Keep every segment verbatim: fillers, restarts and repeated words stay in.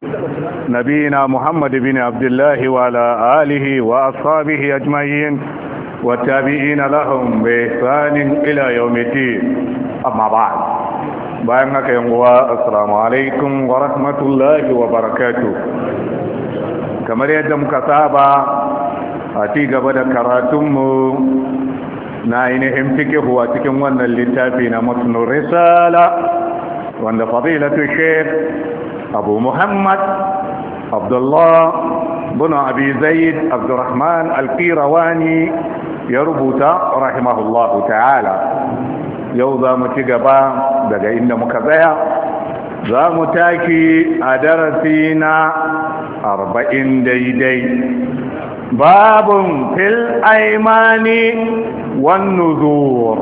نبينا محمد بن عبد الله وعلى آله وأصحابه أجمعين والتابعين لهم بإحسان إلى يوم الدين أما بعد بأنك ينقوى السلام عليكم ورحمة الله وبركاته كما يجب كتابة أتيك بدا كراتم ناينهم فكه واتكم وانا اللتافين متن الرسالة وانا فضيلة الشيخ أبو محمد عبد الله بن أبي زيد عبد الرحمن القيرواني يربط رحمه الله تعالى يوضا متقبا daga inda muka tsaya za mu taki a darasi na arba'in daidai babun fil aimani wan nuzur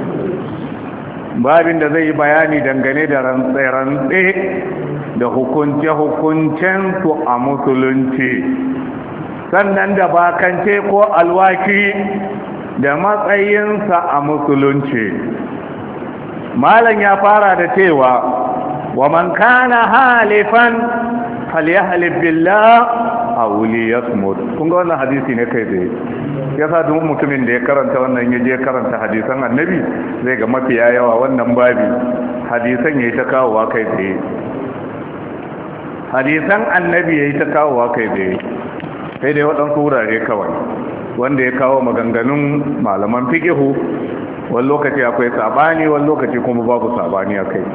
babin da zai bayani dangane da rantse-rantse da hukunce-hukuncen su a musulunci sannan da bakance ko alwaki da matsayinsa a musulunci malam ya fara da cewa wa man kana halifan falyahlib billah aw liyasmut kun ga wannan hadisi ne kai tsaye yasa duk mutumin da ya karanta wannan yaje karanta hadisan annabi zai ga mafiya yawa wannan babi hadisan yayi ta kawowa kai tsaye hadisan annabi yayi ta kawowa kai tsaye sai dai waɗansu wurare kawai wanda ya kawo maganganun malaman fiqhu wani lokaci akwai sabani wani lokaci kuma babu sabani akai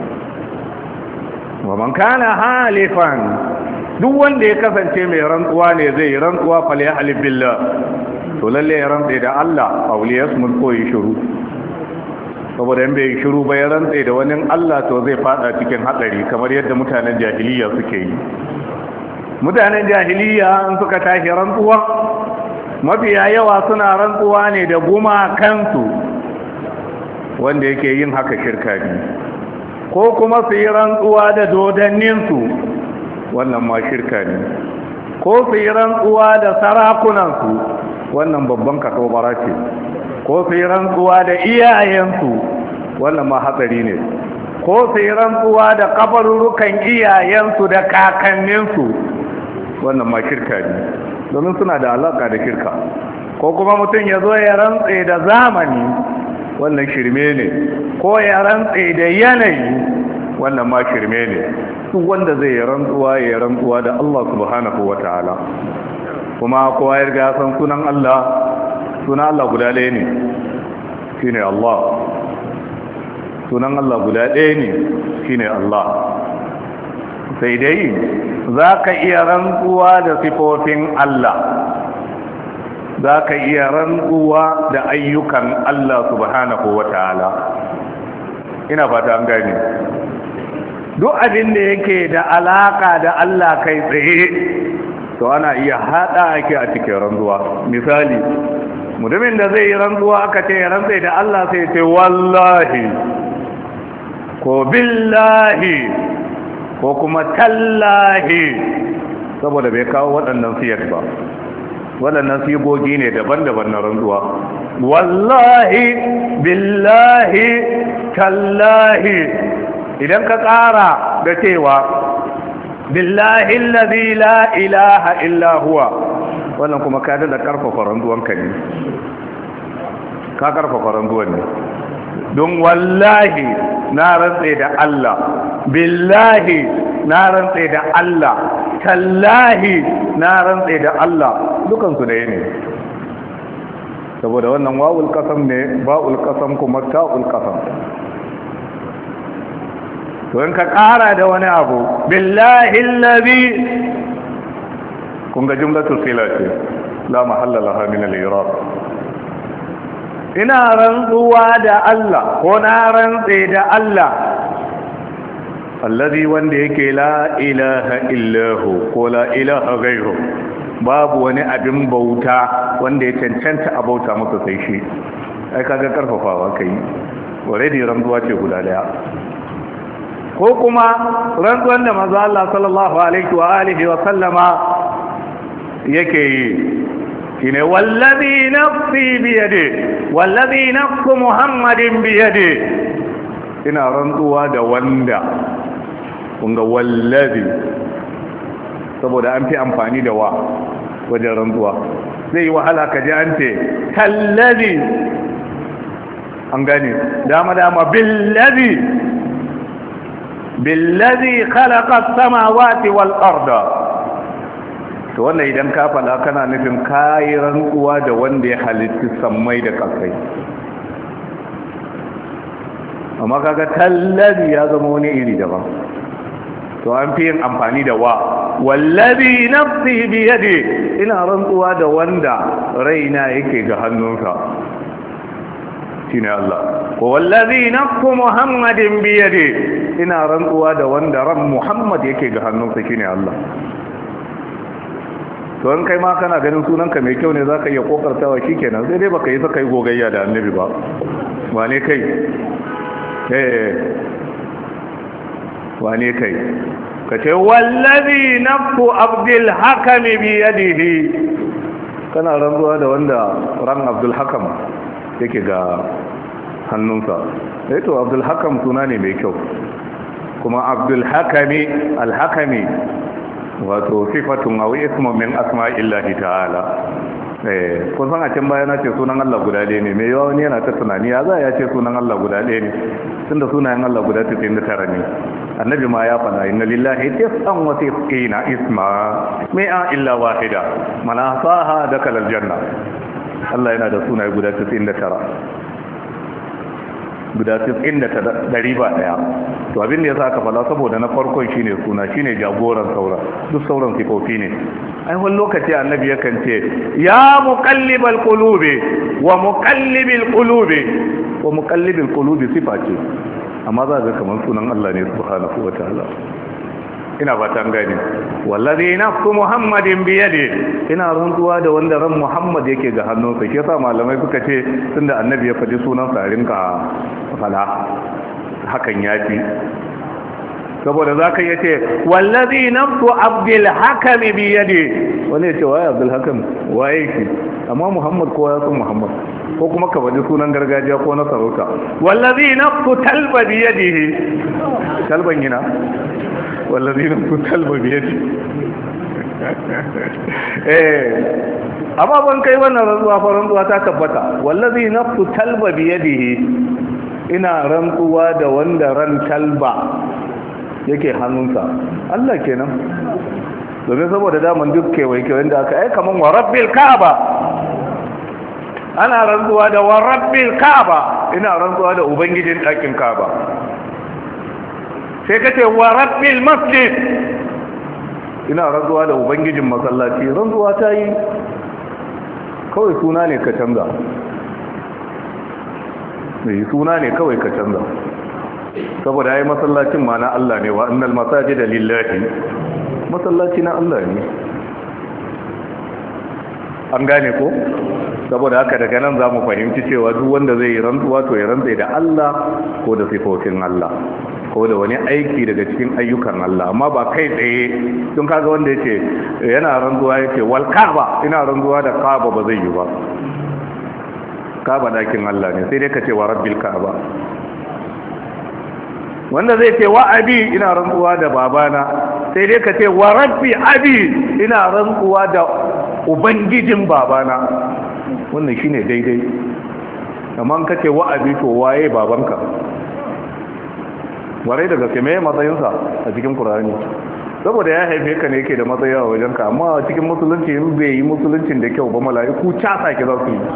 wa man kana halifan duk wanda ya kasance mai rantsuwa ne zai rantsuwa fal ya halif billah to lalle ya rantsa da Allah auliyas mun koyi shiru saboda in bai shiru ba ya rantsa da wani Allah to zai fada cikin hadari kamar yadda mutanen jahiliya suke yi mutanen jahiliya an suka tashi rantsuwa mafiya yawa suna rantsuwa ne da guma kansu wanda yake yin haka shirka ne ko kuma su yi rantsuwa da dodanninsu wannan ma shirka ne ko su yi rantsuwa da sarakunansu wannan babban katobara ce ko su yi rantsuwa da iyayensu wannan ma hatsari ne ko su yi rantsuwa da kabarurukan iyayensu da kakanninsu wannan ma shirka ne domin suna da alaka da shirka ko kuma mutum ya zo ya rantse da zamani wannan shirme ne ko ya rantse da yanayi wannan ma shirme ne duk wanda zai yi rantsuwa ya rantsuwa da Allah subhanahu wataala kuma kowa ya riga san sunan Allah sunan Allah guda ɗaya ne shine Allah sunan Allah guda ɗaya ne shine Allah sai dai zaka iya rantsuwa da sifofin Allah za ka iya rantsuwa da ayyukan Allah subhanahu wa ta'ala ina fata an gani duk abin da yake da alaka da Allah kai tsaye to ana iya hada ake a cikin rantsuwa misali mutumin da zai yi rantsuwa aka ce rantsai da Allah sai ce wallahi ko billahi ko kuma tallahi saboda bai kawo waɗannan siyar ba waɗannan sigogi ne daban-daban na rantsuwa wallahi billahi tallahi idan ka ƙara da cewa billahi allazi la ilaha illa huwa wannan kuma ka da karfafa rantsuwanka ne ka karfafa rantsuwan ne don wallahi na rantse da Allah billahi na rantse da Allah tallahi na rantse da Allah dukansu da ne saboda wannan wawul kasam ne ba'ul kasam kuma ta'ul kasam to in ka kara da wani abu billahi allazi kun ga jumlatu sila ce la mahalla laha min al-i'rab ina rantsuwa da Allah ko na rantse da Allah allazi wanda yake la ilaha illahu ko la ilaha ghayru babu wani abin bauta wanda ya cancanta a bauta masa sai shi ai kaga karfafawa kai already rantsuwa ce guda daya ko kuma rantsuwan da manzo Allah sallallahu alaihi wa alihi wa sallama yake yi shine wallazi nafsi bi yadi wallazi nafsu muhammadin bi yadi ina rantsuwa da wanda kunga wallazi saboda an fi amfani da wa wajen rantsuwa. zai yi wahala ka ji an ce tallazi, an gane dama dama billazi billazi khalaqa as-samawati wal arda. to wannan idan ka fada kana nufin kayi rantsuwa da wanda ya halitta sammai da kasai. amma kaga tallazi ya zama wani iri daban, to an fi yin amfani da wa. wallazi nafsi bi yadi, ina rantsuwa da wanda raina yake ga hannunsa, shine Allah. ko wallazi nafsu muhammadin bi yadi, ina rantsuwa da wanda ran muhammad yake ga hannunsa, shine Allah. to in kai ma kana ganin sunanka mai kyau ne zaka iya kokartawa, shikenan sai dai baka yi saka yi gogayya da annabi ba. wane kai eh wane kai ka ce wallazi nafsu abdul hakam bi yadihi, kana rantsuwa da wanda ran abdul hakam yake ga hannunsa. eh to abdul hakam suna ne mai kyau, kuma abdul hakami al-hakami wato sifatun aw ismun min asma'illahi ta'ala. eh kun san a can baya na ce sunan Allah guda ɗaya ne, mai yawa wani yana ta tunani ya za ya ce sunan Allah guda ɗaya ne tunda sunayen Allah guda tasa'in da tara ne. annabi ma ya fada inna lillahi tis'an wa tis'ina isma mi'a illa wahida man ahsaha dakhala aljanna. Allah yana da sunaye guda tasa'in da tara, guda tasa'in da dari ba daya. to abin da yasa aka fada saboda na farkon shine suna, shine jagoran saura, duk sauran sifofi ne. ai wani lokaci annabi yakan ce ya muqallibal qulubi wa muqallibil qulubi, wa muqallibil qulubi sifa ce, amma za ga kamar sunan Allah ne subhanahu wataala. ina fatan gani wallazi nafsu muhammadin bi yadi, ina rantsuwa da wanda ran muhammad yake ga hannunsa. ke yasa malamai suka ce tunda annabi ya faɗi sunan sa rinka fala hakan yafi, saboda zaka yace wallazi nafsu abdul hakam bi yadi, wani ya ce waye abdul hakam waye ki, amma muhammad ko ya san muhammad, ko kuma ka faɗi sunan gargajiya ko na sarauta. wallazi nafsu talba bi yadihi, talban yana wallazi nafsu talba bi yadihi. eh amma ban kai wannan rantsuwa fa rantsuwa ta tabbata. wallazi nafsu talba bi yadihi, ina rantsuwa da wanda ran talba yake hannunsa, Allah kenan. domin saboda daman duk kewaye kewayen da aka ai kaman wa rabbil ka'aba, ana rantsuwa da wa rabbil ka'aba, ina rantsuwa da ubangijin ɗakin ka'aba. sai kace wa rabbil masjid, ina rantsuwa da ubangijin masallaci. rantsuwa ta yi, kawai suna ne ka canza, mai suna ne kawai ka canza, saboda ai masallacin ma na Allah ne. wa annal masajida lillahi, masallaci na Allah ne. an gane ko? saboda haka daga nan za mu fahimci cewa duk wanda zai yi rantsuwa to ya rantsa da Allah ko da sifofin Allah ko da wani aiki daga cikin ayyukan Allah, amma ba kai tsaye. tun kaga wanda yake yana rantsuwa yake wal kaaba, ina rantsuwa da kaaba, ba zai yi ba. kaaba dakin Allah ne, sai dai ka ce wa rabbil kaaba. wanda zai ce wa abi, ina rantsuwa da babana, sai dai ka ce wa rabbi abi, ina rantsuwa da ubangijin babana. wannan shine daidai. amma ka ce wa abi, to waye babanka? warai daga ke mai matsayinsa a cikin Qur'ani, saboda ya haife ka ne yake da matsayi a wajenka. amma a cikin musulunci in bai yi musuluncin da kyau ba, mala'iku casa ki za su yi.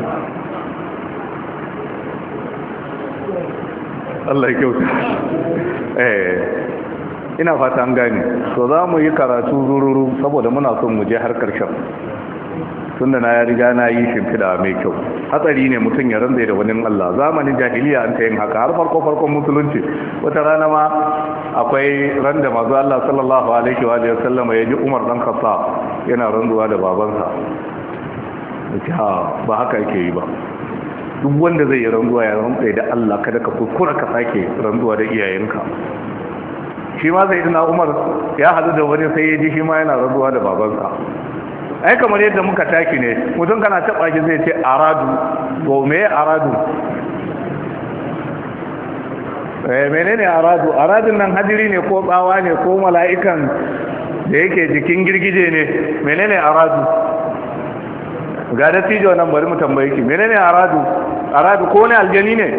Allah ya kyauta. eh ina fata an gane. to za mu yi karatu zururu saboda muna son mu je har karshen, tunda na ya riga na yi shimfiɗa mai kyau. hatsari ne mutum ya ranzai da wani Allah. zamanin jahiliya an ta yin haka har farko farkon musulunci. wata rana ma akwai ran da mazu Allah sallallahu alaihi wa sallama ya ji Umar dan Khattab yana ranzuwa da babansa. ha ba haka yake yi ba. duk wanda zai yi ranzuwa ya rantsai da Allah, kada ka kuskura ka sake ranzuwa da iyayenka. shi ma sai dina Umar ya hadu da wani sai ya ji shi ma yana ranzuwa da babansa. ai kamar yadda muka taki ne, mutum kana taba shi zai ce aradu. to me aradu? eh menene aradu? aradun nan hadiri ne ko tsawa ne ko mala'ikan da yake jikin girgije ne menene aradu ga da tijo nan bari mu tambaye ki menene aradu aradu ko ne aljani ne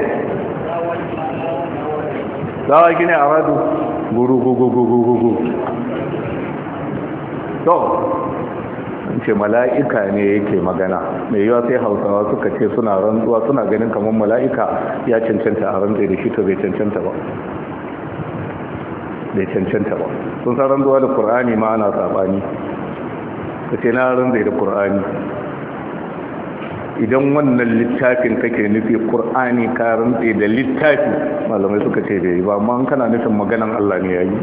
dawa ki ne aradu guru gugu gugu gugu to ce mala'ika ne yake magana mai yiwa sai hausawa suka ce suna rantsuwa suna ganin kamar mala'ika ya cancanta a rantsa da shi to bai cancanta ba bai cancanta ba sun san rantsuwa da Qur'ani ma ana sabani ka ce na rantsa da Qur'ani idan wannan littafin kake nufi Qur'ani ka rantsa da littafi malamai suka ce bai ba amma kana nufin maganan Allah ne yayi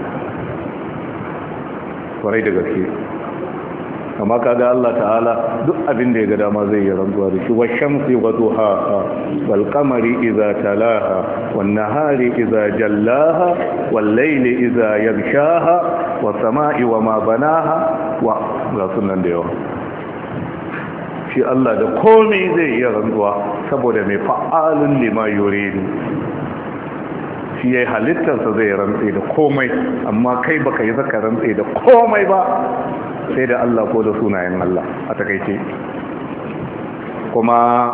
kwarai da gaske amma kaga Allah ta'ala duk abin da ya ga dama zai yi rantsuwa da shi wa shamsi wa duhaha wal qamari idza talaha wan nahari idza jallaha wal layli idza yaghshaha was samai wa ma banaha wa ga sunan da yawa shi Allah da komai zai yi rantsuwa saboda mai fa'alun lima yuridu shi yayi halittarsa zai rantsa da komai amma kai baka yi zaka rantsa da komai ba sai da Allah ko da sunayen Allah a takaice kuma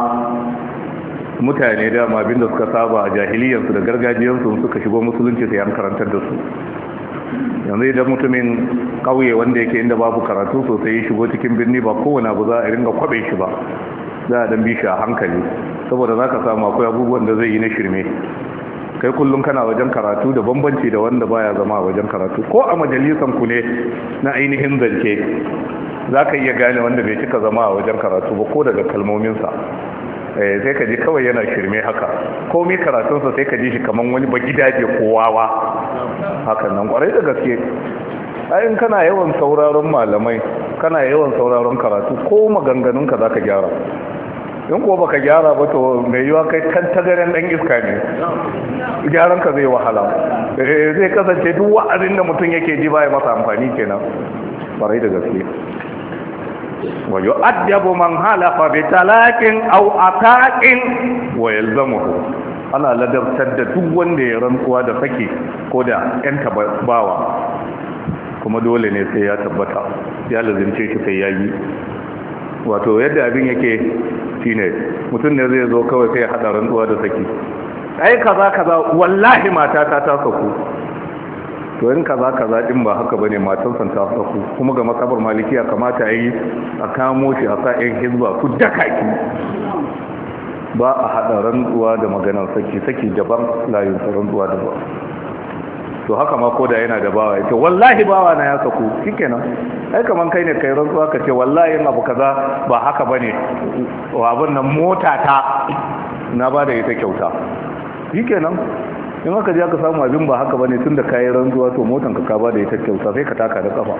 mutane dama abinda suka saba a jahiliyarsu da gargajiyarsu suka shigo musulunci sai an karantar da su yanzu idan mutumin kauye wanda yake inda babu karatu sosai ya shigo cikin birni ba kowane abu za a ringa kwabe shi ba za a dan bi shi a hankali saboda za ka samu akwai abubuwan da zai yi na shirme kai kullum kana wajen karatu da bambanci da wanda baya zama a wajen karatu ko a majalisan ku ne na ainihin zance za ka iya gane wanda bai cika zama a wajen karatu ba ko daga kalmominsa sai ka ji kawai yana shirme haka komai karatunsa sai ka ji shi kamar wani ba gidaje ko wawa hakan nan kwarai da gaske ayin kana yawan sauraron malamai kana yawan sauraron karatu ko maganganunka za ka gyara in kuwa baka gyara ba to mai yiwa kai kan tagaren dan iska ne gyaran ka zai wahala zai kasance duk wa'azin da mutum yake ji baya masa amfani kenan barai da gaske wa yu'addabu man halafa bi talaqin aw ataqin wa yalzamuhu ana ladabtar da duk wanda ya rantsuwa da sake ko da yan tabawa kuma dole ne sai ya tabbata ya lazimce shi sai yayi wato yadda abin yake shine mutum ne zai zo kawai sai ya hada rantsuwa da saki ai kaza kaza wallahi matata ta saku to in kaza kaza din ba haka bane matan san ta saku kuma ga masabar malikiya kamata yi a kamo shi a sa yan hizba su daka ki ba a hada rantsuwa da maganar saki saki daban layin rantsuwa daban to haka ma koda yana da bawa yace wallahi bawa na ya saku shikenan ai kaman kai ne kai rantsuwa ka ce wallahi abu kaza ba haka bane wa abin nan mota ta na bada ita kyauta shikenan in aka je aka samu abin ba haka bane tunda kai rantsuwa to motan ka ka bada ita kyauta sai ka taka da kafa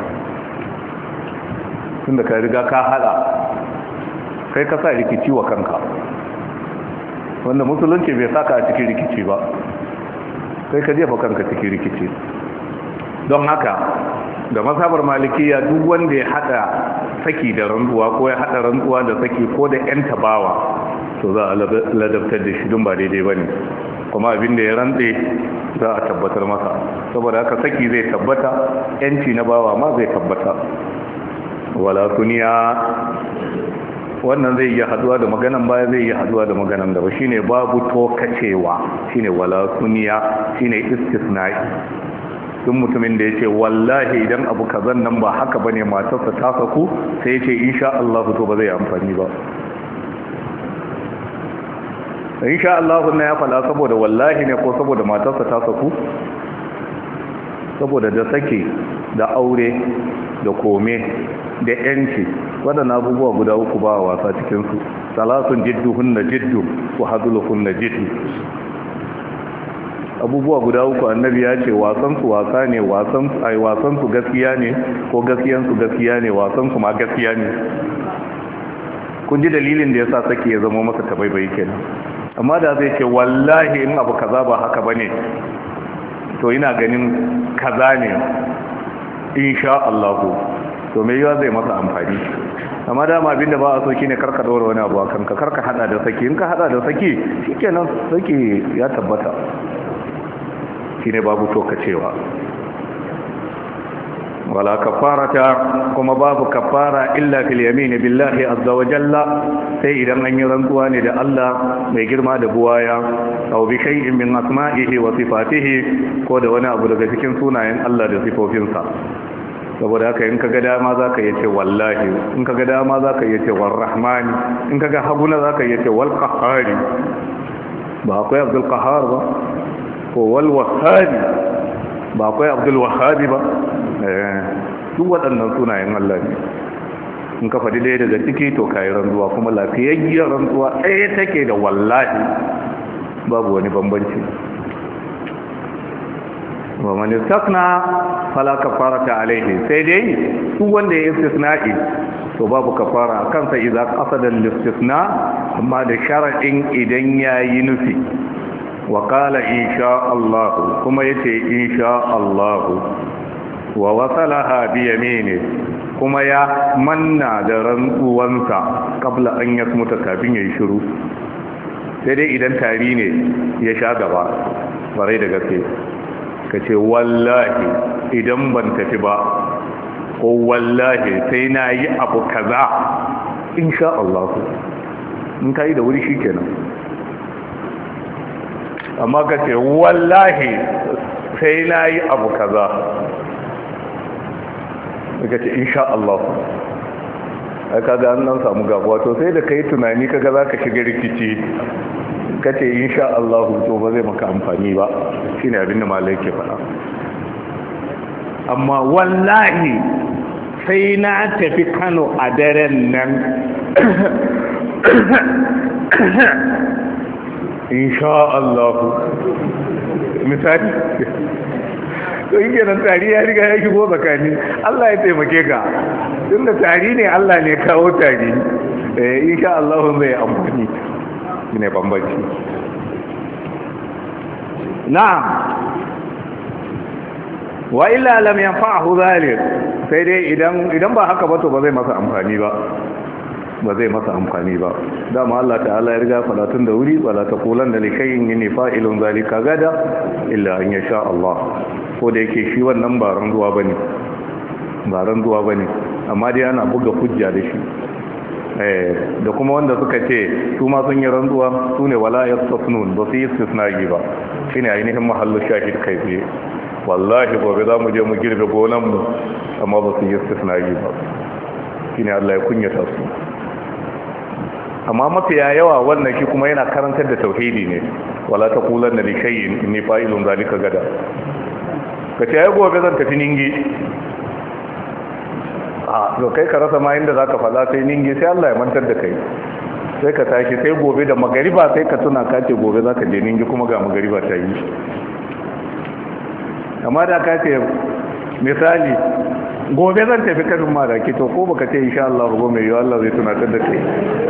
tunda kai riga ka hada kai ka sa rikici wa kanka wanda musulunci bai saka a cikin rikici ba sai ka jefa kanka cikin rikici don haka da masabar malikiya duk wanda ya hada saki da rantsuwa ko ya hada rantsuwa da saki ko da yan tabawa to za a ladabtar da shi don ba daidai ba ne kuma abin da ya rantse za a tabbatar masa saboda haka saki zai tabbata yanci na bawa ma zai tabbata wala kuniya wannan zai iya haduwa da maganan baya zai iya haduwa da maganan da ba shine babu tokacewa shine wala suniya shine istisna'i duk mutumin da yace wallahi idan abu kazan nan ba haka bane matarsa ta saku sai yace insha Allah to ba zai amfani ba insha Allah ne ya fada saboda wallahi ne ko saboda matarsa ta saku saboda da sake da aure da kome da yanci waɗannan abubuwa guda uku ba wasa cikinsu salatun jidduhun na jiddu wa haduluhun na jiddu abubuwa guda uku annabi ya ce wasansu wasa ne wasansu gaskiya ne ko gaskiyansu gaskiya ne wasansu ma gaskiya ne kun ji dalilin da ya sa sake ya zama masa tabaibai kenan amma da zai ce wallahi in abu kaza ba haka bane to ina ganin kaza ne insha Allah to me yawa zai masa amfani amma dama abinda ba a so shine karka dora wani abu akan ka karka hada da saki in ka hada da saki shikenan saki ya tabbata shine babu tokacewa wala kafarata kuma babu kafara illa fil yamin billahi azza wa jalla sai idan an yi rantsuwa ne da Allah mai girma da buwaya aw bi shay'in min asma'ihi wa sifatihi ko da wani abu daga cikin sunayen Allah da sifofinsa saboda haka in kaga dama zaka yi ce wallahi in kaga dama zaka yi ce warrahmani in kaga haguna zaka yi ce wal qahhari ba akwai abdul qahhar ba ko wal wahhab ba akwai abdul wahhab ba eh duk waɗannan sunayen Allah ne in ka faɗi ɗaya daga ciki to kayi rantsuwa kuma lafiyayyar rantsuwa ɗaya take da wallahi babu wani bambanci wa man istasna fala kafarata alayhi sai dai duk wanda ya istisna'i to babu kafara kansa idza qasada al-istisna amma da sharadin idan yayi nufi wa qala insha Allah kuma yace insha Allah wa wasalaha bi yamini kuma ya manna da rantsuwansa kabla an yasmuta kafin yayi shiru sai dai idan tari ne ya sha gaba barai da gaske ka ce wallahi idan ban tafi ba ko wallahi sai na yi abu kaza insha Allah in ka yi da wuri shi kenan amma ka ce wallahi sai na yi abu kaza ka ce insha Allah ai kaga an nan samu gabuwa to sai da kai tunani kaga za ka shiga rikici kace insha Allah to ba zai maka amfani ba shine abin da malai ke faɗa amma wallahi sai na tafi Kano a daren nan insha Allah misali to yi kenan tari ya riga ya shigo tsakani Allah ya taimake ka tunda tari ne Allah ne kawo tari eh insha Allah zai amfani ne bambanci na'am wa illa lam yanfa'hu zalik sai dai idan idan ba haka ba to ba zai masa amfani ba ba zai masa amfani ba dama Allah ta'ala ya riga falatun da wuri wala taqulan da likayin yini fa'ilun zalika gada illa an yasha Allah ko da yake shi wannan ba randuwa bane ba randuwa bane amma dai ana buga hujja da shi da kuma wanda suka ce su ma sun yi rantsuwa su ne wala yastasnun ba su yi istisnagi ba shine ainihin mahallu shahid kai tsaye wallahi gobe za mu je mu girbe gonanmu amma ba su yi istisnagi ba shine Allah ya kunyata su amma mafiya yawa wannan shi kuma yana karantar da tauhidi ne wala taqulanna li shay'in inni fa'ilun zalika gada kace ai gobe zan tafi ningi a to kai ka rasa ma inda zaka fada sai ningi sai Allah ya mantar da kai sai ka tashi sai gobe da magariba sai ka tuna ka ce gobe zaka je ningi kuma ga magariba ta yi amma da ka ce misali gobe zan tafi kadin maraki to ko baka ce insha Allah rubo mai yiwu Allah zai tunatar da kai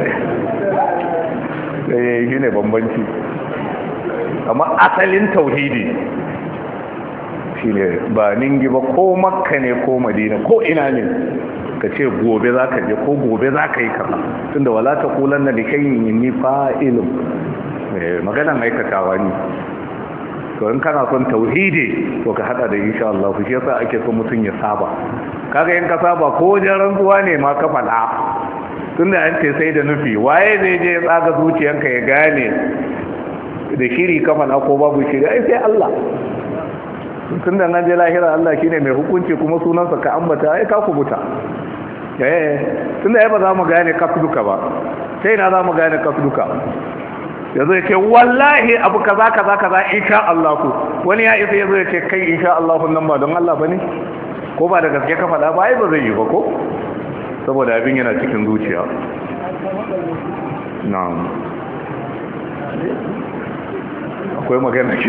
sai shi ne bambanci amma asalin tauhidi shi ne ba ningi ba ko makka ne ko madina ko ina ne ka ce gobe za ka je ko gobe za ka yi kaza tunda wala ta kulan na likayin inni fa'ilun maganan aikatawa ne to in kana son tauhidi to ka hada da insha Allah shi yasa ake son mutum ya saba kaga in ka saba ko jaran zuwa ne ma ka fada tunda an ce sai da nufi waye zai je ya tsaga zuciyanka ya gane da shiri ka fada ko babu shiri ai sai Allah tunda nan je lahira Allah shine mai hukunci kuma sunansa ka ambata ai ka kubuta eh tunda ai ba za mu gane kasduka ba sai na za mu gane kasduka yazo yake wallahi abu kaza kaza kaza insha Allah ku wani ya isa yazo yake kai insha Allah nan ba don Allah bane ko ba da gaske ka fada ba ai ba zai yi ba ko saboda abin yana cikin zuciya na'am akwai magana ce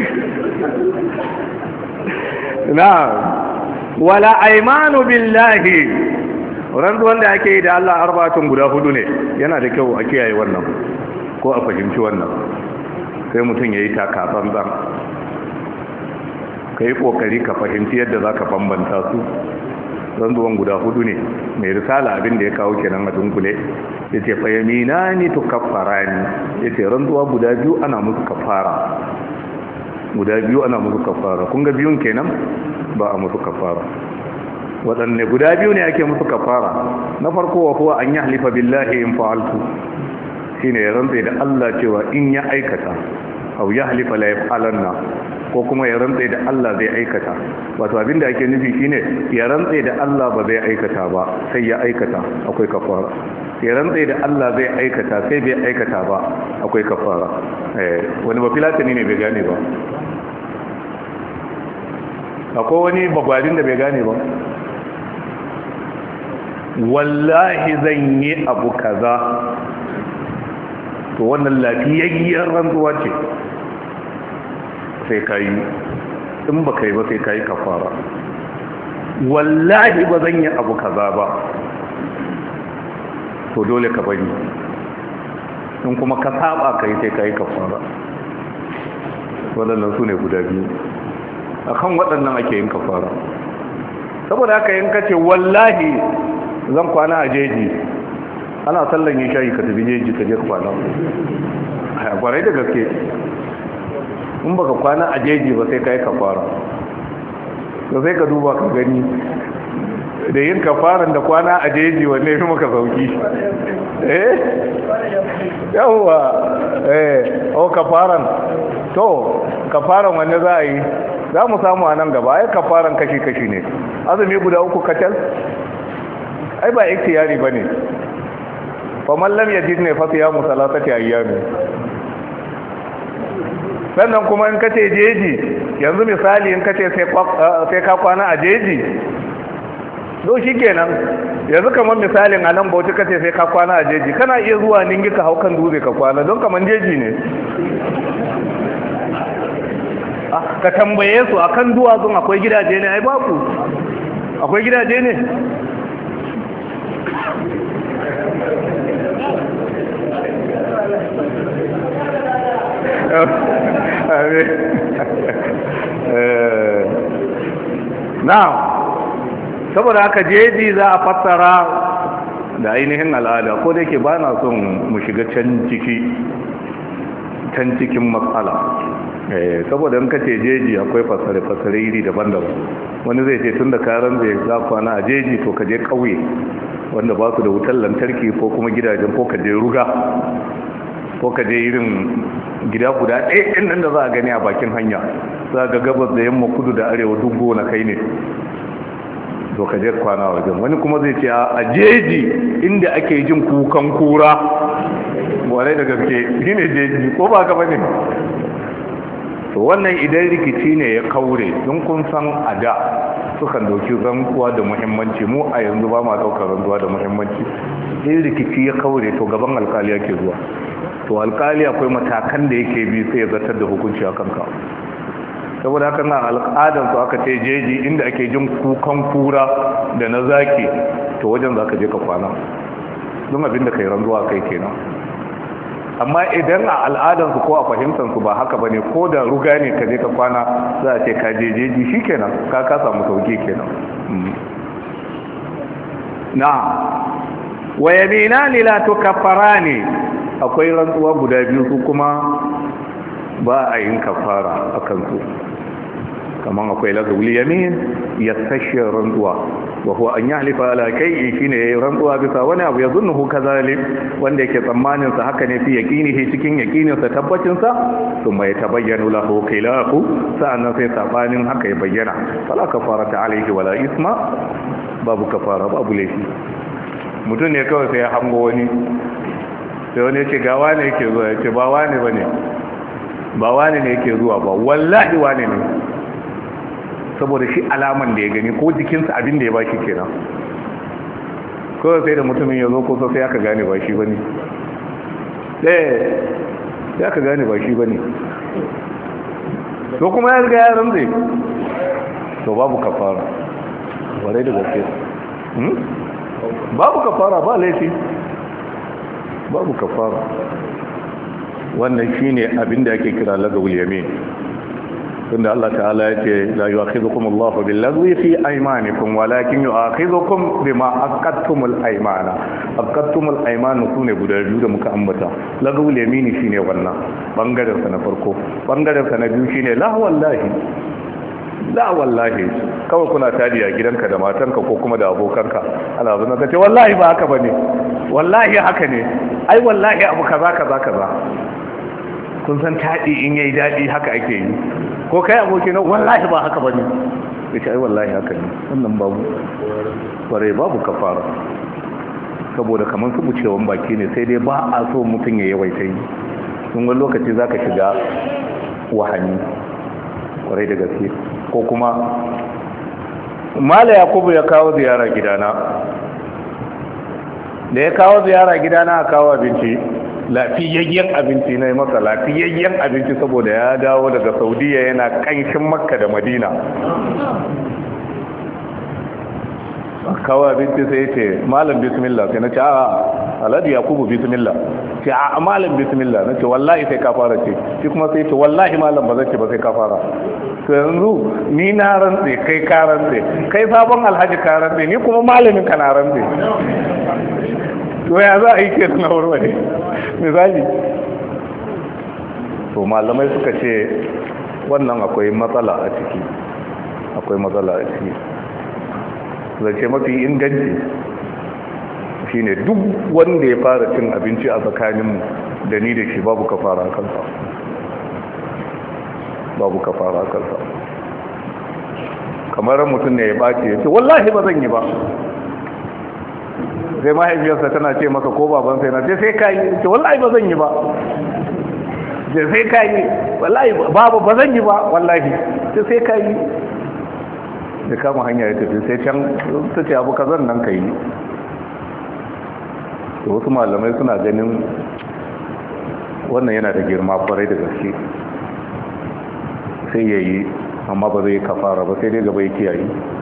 na'am wala aymanu billahi rantsuwan da ake yi da Allah arba'atun guda hudu ne yana da kyau a kiyaye wannan ko a fahimci wannan sai mutum ya yi taka tsantsan ka yi kokari ka fahimci yadda za ka bambanta su rantsuwan guda hudu ne mai risala abin da ya kawo kenan a dunkule ya ce fayyamina ni to kafara ni ya ce rantsuwa guda biyu ana musu kafara guda biyu ana musu kafara kun ga biyun kenan ba a musu kafara waɗanne guda biyu ne ake musu kafara. Na farko wa kuwa an yahlifa billahi in fa'altu, shine ya rantsa da Allah cewa in ya aikata, aw yahlifa la yaf'alanna, ko kuma ya rantsa da Allah zai aikata. Wato abinda ake nufi shine ya rantsa da Allah ba zai aikata ba sai ya aikata, akwai kafara. Ya rantsa da Allah zai aikata sai bai aikata ba, akwai kafara. eh wani ba filatani ne bai gane ba, akwai wani bagwadin da bai gane ba. Wallahi zan yi abu kaza, to wannan lafiyayyar rantsuwa ce, sai ka yi, in ba ka yi ba sai ka yi kafara. Wallahi ba zan yi abu kaza ba, to dole ka bari, in kuma ka saba ka yi sai ka yi kafara. waɗannan su ne guda biyu, a kan waɗannan ake yin kafara. Saboda haka yin kace wallahi zan kwana a jeji, ana sallan yin shayi ka tafi jeji ka je ka kwana a kwarai da gaske. In baka kwana a jeji ba sai ka yi kafara, da sai ka duba ka gani da yin kafaran da kwana a jeji wanne ya fi maka sauki. eh yawwa eh o kafaran to kafaran wanne za a yi, za mu samu a nan gaba. ai kafaran kashi-kashi ne. Azumi guda uku kacal ai ba ikhtiyari bane. fa man lam yajid ne fa siyamu salasati ayyami. sannan kuma in kace jeji, yanzu misali in kace sai sai ka kwana a jeji, do shikenan. yanzu kamar misalin a nan Bauchi kace sai ka kwana a jeji, kana iya zuwa Ningi ka haukan dutse ka kwana, don kaman jeji ne. Ka tambaye su akan duwatsun akwai gidaje ne? Ai babu. Akwai gidaje ne? Na'am. Saboda haka jeji za a fassara da ainihin al'ada, ko da yake ba na son mu shiga can ciki can cikin matsala. Saboda in ka ce jeji akwai fasare-fasare iri daban-daban. Wani zai ce tun da karan zai za kwana a jeji to ka je ƙauye wanda ba su da wutar lantarki, ko kuma gidajen, ko ka je ruga, ko ka je irin gida guda ɗaya ɗin nan da za a gani a bakin hanya, za ga gabas da yamma, kudu da arewa duk gona kai ne, to ka je kwana wajen. Wani kuma zai ce a jeji inda ake jin kukan kura, warai da gaske shi ne jeji, ko ba ka bane? To wannan idan rikici ne ya kaure, don kun san a da sukan dauki rantsuwa da muhimmanci, mu a yanzu ba ma daukar rantsuwa da muhimmanci. In rikici ya kaure to gaban alkali yake zuwa, to alkali akwai matakan da yake bi sai ya zartar da hukunci a kanka. Saboda haka na al'adar su aka ce jeji inda ake jin kukan kura da na zaki, to wajen za ka je ka kwana, don abin da ka yi rantsuwa kai kenan. Amma idan a al'adarsu ko a fahimtarsu ba haka bane, ko da ruga ne ka je ka kwana, za a ce ka je jeji, shi kenan ka ka samu sauki kenan. na wa yaminani la tukaffarani, akwai rantsuwa guda biyu su kuma ba a yin kafara akan su. kaman akwai lagawul yamin, ya tashi rantsuwa, wa huwa an yahlifa ala kay'in, shine rantsuwa bisa wani abu ya zunnuhu kazalik, wanda yake tsammanin sa haka ne fi yaqinihi, cikin yaqinin sa, tabbacin sa, thumma yatabayyanu lahu khilafu, sa'annan sai sabanin haka ya bayyana, fala kafarata alayhi wala isma, babu kafara, babu laifi. mutum ne kawai sai ya hango wani, sai wani ya ce ga wane yake zuwa, ya ce ba wane bane, ba wane ne yake zuwa ba, wallahi wane ne, saboda shi alaman da ya gani ko jikinsa abin da ya ba shi kenan. kawai sai da mutumin ya zo kusa sai aka gane ba shi ba ne, eh sai aka gane ba shi ba ne, to kuma ya riga ya ramze, to babu kafara, warai da gaske babu kafara, ba laifi, babu kafara. wannan shine abin da ake kira lagawul yamin, tunda Allah ta'ala ya ce la yu'akhidhukum Allahu bil-lagwi fi aymanikum walakin yu'akhidhukum bima aqadtumul aymana. aqadtumul aymanu sune guda biyu da muka ambata. lagawul yamini shine wannan bangaren sa na farko, bangaren sa na biyu shine lahwallahi, da wallahi kawai kuna tadi a gidanka da matanka ko kuma da abokanka ana abin da ce wallahi ba haka bane wallahi haka ne ai wallahi abu kaza kaza kaza kun san tadi in yayi dadi haka ake yi ko kai aboki na wallahi ba haka bane yace ai wallahi haka ne wannan babu bare babu kafara saboda kaman su bucewan baki ne sai dai ba a so mutun ya yawaita yi kun wani lokaci zaka shiga wahani kwarai da gaske ko kuma mala yakubu ya kawo ziyara gidana da ya kawo ziyara gidana a kawo abinci lafiyayyen abinci na yi masa lafiyayyen abinci saboda ya dawo daga saudiya yana kanshin makka da madina a kawo abinci sai ce malam bismillah sai na ce a alhaji yakubu bismillah ce a malam bismillah na ce wallahi sai ka fara ce shi kuma sai ce wallahi malam ba zai ce ba sai ka fara to yanzu ni na rantse kai ka rantse kai sabon alhaji ka rantse ni kuma malamin ka na rantse to ya za a yi ke na warware misali to malamai suka ce wannan akwai matsala a ciki akwai matsala a ciki zance mafi inganci shine duk wanda ya fara cin abinci a tsakaninmu da ni da shi babu kafara kansa babu kafara kansa kamar mutum ne ya bace ya ce wallahi ba zan yi ba sai mahaifiyarsa tana ce masa ko babansa yana ce sai ka yi ce wallahi ba zan yi ba ce sai ka yi wallahi babu ba zan yi ba wallahi ce sai ka yi da kama hanya ya tafi sai can ta ce abu kazan nan ka yi da wasu malamai suna ganin wannan yana da girma kwarai da gaske sai ya yi amma ba zai kafara ba sai dai gaba ya kiyaye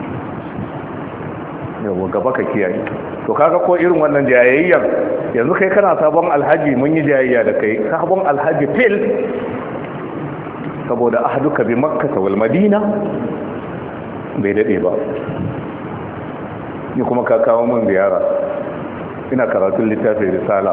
yawa gaba ka kiyaye to kaga ko irin wannan jayayyar yanzu kai kana sabon alhaji mun yi jayayya da kai sabon alhaji fil saboda ahaduka bi makka wal madina bai dade ba ni kuma ka kawo mun ziyara ina karatun littafin risala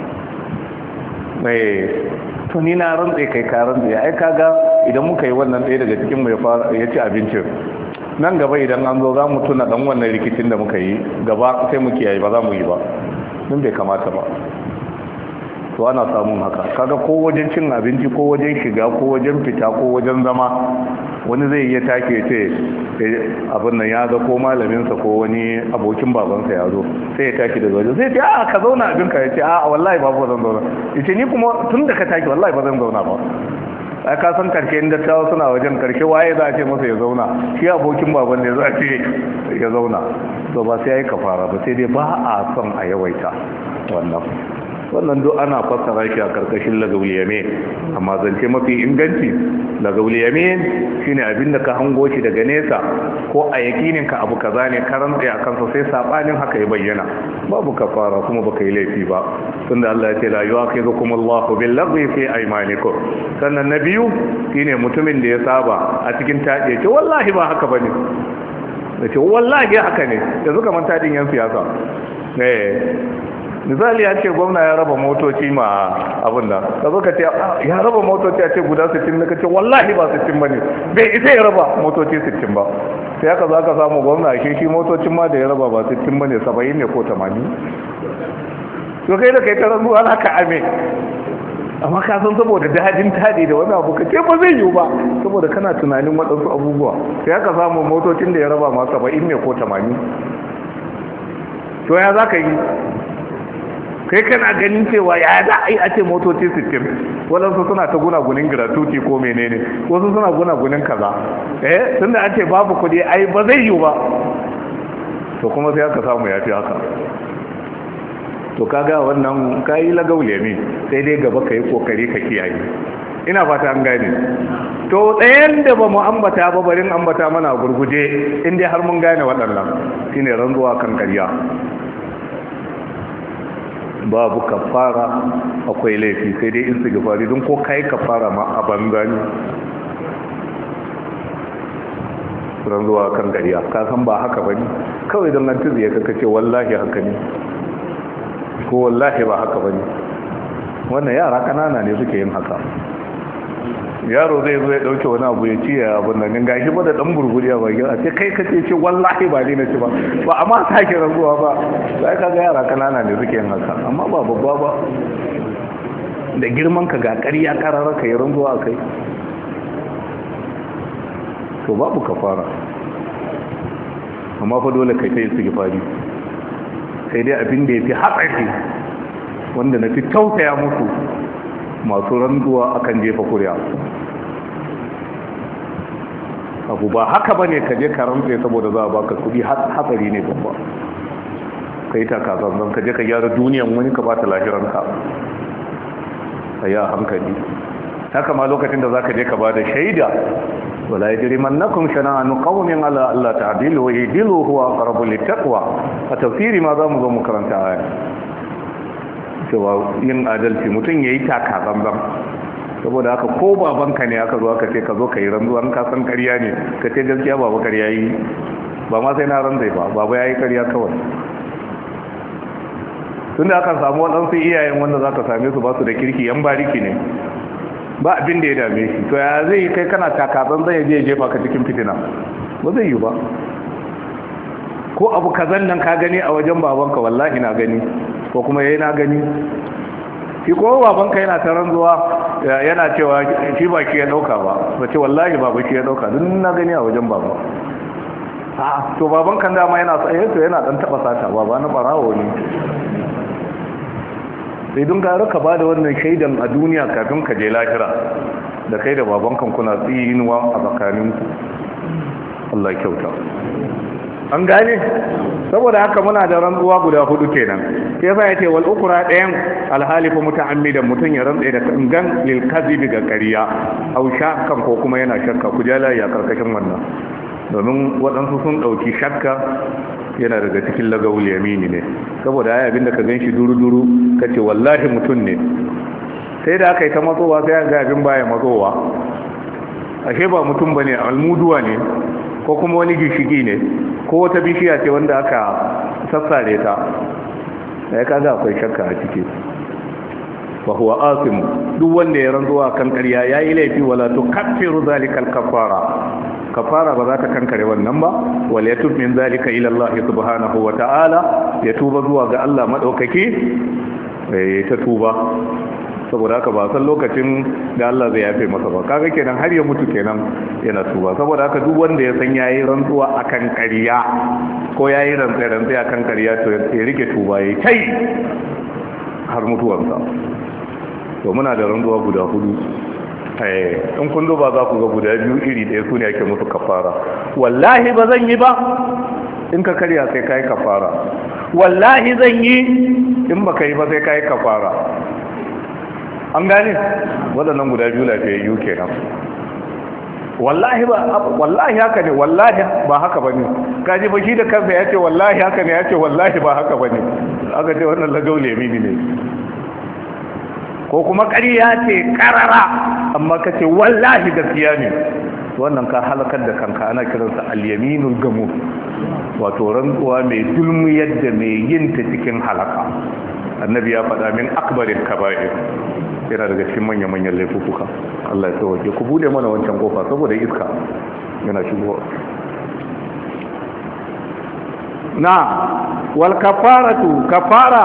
mai to ni na rantse kai ka rantse ai kaga idan muka yi wannan ɗaya daga cikin mai fara ya ci abincin nan gaba idan an zo za mu tuna dan wannan rikicin da muka yi gaba sai mu kiyaye ba za mu yi ba don bai kamata ba to ana samun haka kaga ko wajen cin abinci ko wajen shiga ko wajen fita ko wajen zama wani zai iya take ce abin nan ya ga ko malaminsa ko wani abokin babansa ya zo sai ya take daga wajen sai ce a ka zauna abinka ya ce a wallahi ba ba zan zauna ya ce ni kuma tun da ka take wallahi ba zan zauna ba ai ka san karshe inda tawo suna wajen karshe waye za a ce masa ya zauna shi abokin baban ne za a ce ya zauna to ba sai ya yi kafara ba sai dai ba a son a yawaita wannan wannan duk ana fassara shi a karkashin lagawul yamin amma zance mafi inganci lagawul yamin shine abinda ka hango shi daga nesa ko a yakinin ka abu kaza ne karan tsaye akan sa sai sabanin haka ya bayyana babu kafara kuma baka yi laifi ba tunda Allah ya ce la yu'akhidhukum Allahu bil lagwi fi aymanikum sannan na biyu shine mutumin da ya saba a cikin taɗe ce wallahi ba haka bane ce wallahi haka ne yanzu kamar tadin yan siyasa eh misali ya ce gwamna ya raba motoci ma abin da ka zo ka ce ya raba motoci a ce guda sittin da ka ce wallahi ba sittin ba ne bai isa ya raba motoci sittin ba sai aka za ka samu gwamna shi shi motocin ma da ya raba ba sittin ba ne saba'in ne ko tamanin to kai da kai ta ranzu ana ka ame amma ka san saboda dajin tadi da wani abu ka ce ba zai yiwu ba saboda kana tunanin waɗansu abubuwa sai aka samu motocin da ya raba ma saba'in ne ko tamanin to ya za ka yi kai kana ganin cewa ya za a yi a ce motoci sittin waɗansu suna ta gunagunin gratuity ko menene wasu suna gunagunin kaza eh tunda an ce babu kuɗi ai ba zai yiwu ba to kuma sai aka samu ya fi haka to kaga wannan kayi lagaule ne sai dai gaba ka yi kokari ka kiyaye ina fata an gane to ɗayan da ba mu ambata ba barin ambata mana gurguje inda har mun gane waɗannan shine rantsuwa kan ƙarya babu kafara akwai laifi sai dai istighfari don ko kai kafara ma a banza ne rantsuwa kan ƙarya ka san ba haka bane kawai don an tuziye ka kace wallahi haka ne ko wallahi ba haka bane wannan yara kanana ne suke yin haka yaro zai zo ya dauke wani abu ya ci ya abin nan gashi ba da dan burguri a bakin a ce kai ka ce ce wallahi ba ni na ci ba ba amma sake rantsuwa ba sai ka ga yara kanana ne suke yin haka amma ba babba ba da girman ka ga ƙarya karara ka yi rantsuwa kai to babu kafara amma fa dole kai kai su gifari sai dai abin da ya fi hatsari wanda na fi tausaya musu masu rantsuwa akan jefa kuri'a abu ba haka bane ka je ka rantsa saboda za a baka kudi hatsari ne babba kai ta kasar ka je ka gyara duniyan wani ka bata lahiranka a yi a hankali haka ma lokacin da za ka je ka ba da shaida wala ya jiri mannakun shana'anu qaumin ala Allah ta'dilu wa yadilu huwa aqrabu littaqwa a tafsiri ma za mu zo mu karanta aya cewa yin adalci mutum yayi taka zanzan saboda haka ko babanka ne aka zo aka ce ka zo ka yi rantsuwan ka san ƙarya ne ka ce gaskiya baba ƙarya yi ba ma sai na rantsai ba baba yayi ƙarya kawai tunda aka samu waɗansu iyayen wanda za ka same su ba su da kirki yan bariki ne ba abin da ya dame shi to ya zai kai kana takatsan zai je jefa ka cikin fitina ba zai yi ba ko abu kazan nan ka gani a wajen babanka wallahi na gani ko kuma yayi na gani shi ko babanka yana ta ranzuwa yana cewa shi ba ki ya dauka ba ba ce wallahi ba ba ki ya dauka duk na gani a wajen baba a to babanka dama yana tsaye to yana dan taba sata baba na barawo ne sai dun gara ka ba da wannan shaidan a duniya kafin ka je lahira da kai da babankan kuna tsinuwa a tsakaninku Allah kyauta an gane saboda haka muna da rantsuwa guda hudu kenan sai yasa yace wal ukra dayan alhalifu muta'ammidan mutun ya rantsa da gangan lil kadhibi ga ƙarya aw shakkan ko kuma yana shakka ku jala ya karkashin wannan domin waɗansu sun ɗauki shakka yana daga cikin lagawul yamini ne saboda ya abinda ka ganshi duru-duru ka ce wallahi mutum ne sai da aka yi ta matsowa sai ga abin baya matsowa ashe ba mutum ba ne almuduwa ne ko kuma wani gishigi ne ko wata bishiya ce wanda aka sassare ta ya kaga akwai shakka a ciki wa huwa asim duk wanda ya rantsuwa kan ƙarya yayi laifi wala tukaffiru zalikal kafara kafara ba za ta kankare wannan ba wal yatub min zalika ila Allah subhanahu wa ta'ala ya tuba zuwa ga Allah madaukaki eh ta tuba saboda haka ba san lokacin da Allah zai yafe masa ba kaga kenan har ya mutu kenan yana tuba saboda haka duk wanda ya san yayi rantsuwa akan ƙarya ko yayi rantsa rantsa akan ƙarya to ya rike tuba yayi kai har mutuwarsa to muna da rantsuwa guda hudu in kun duba za ku ga guda biyu iri ɗaya su ne ake musu kafara wallahi ba zan yi ba in ka karya sai ka yi kafara wallahi zan yi in ba ka yi ba sai ka yi kafara an gane waɗannan guda biyu lafiyayyu kenan wallahi ba wallahi haka ne wallahi ba haka bane kaji ba shi da kansa ya ce wallahi haka ne ya ce wallahi ba haka bane aka ce wannan lagaul yamini ne ko kuma ƙarya ce ƙarara amma ka ce wallahi gaskiya ne wannan ka halakar da kanka ana kiransa al-yaminul gamu wato rantsuwa mai dulmu yadda mai yin ta cikin halaka annabi ya faɗa min akbarin kaba'ir yana daga cikin manya-manyan laifuka Allah ya sauke ku bude mana wancan kofa saboda iska yana shigowa na wal kafaratu kafara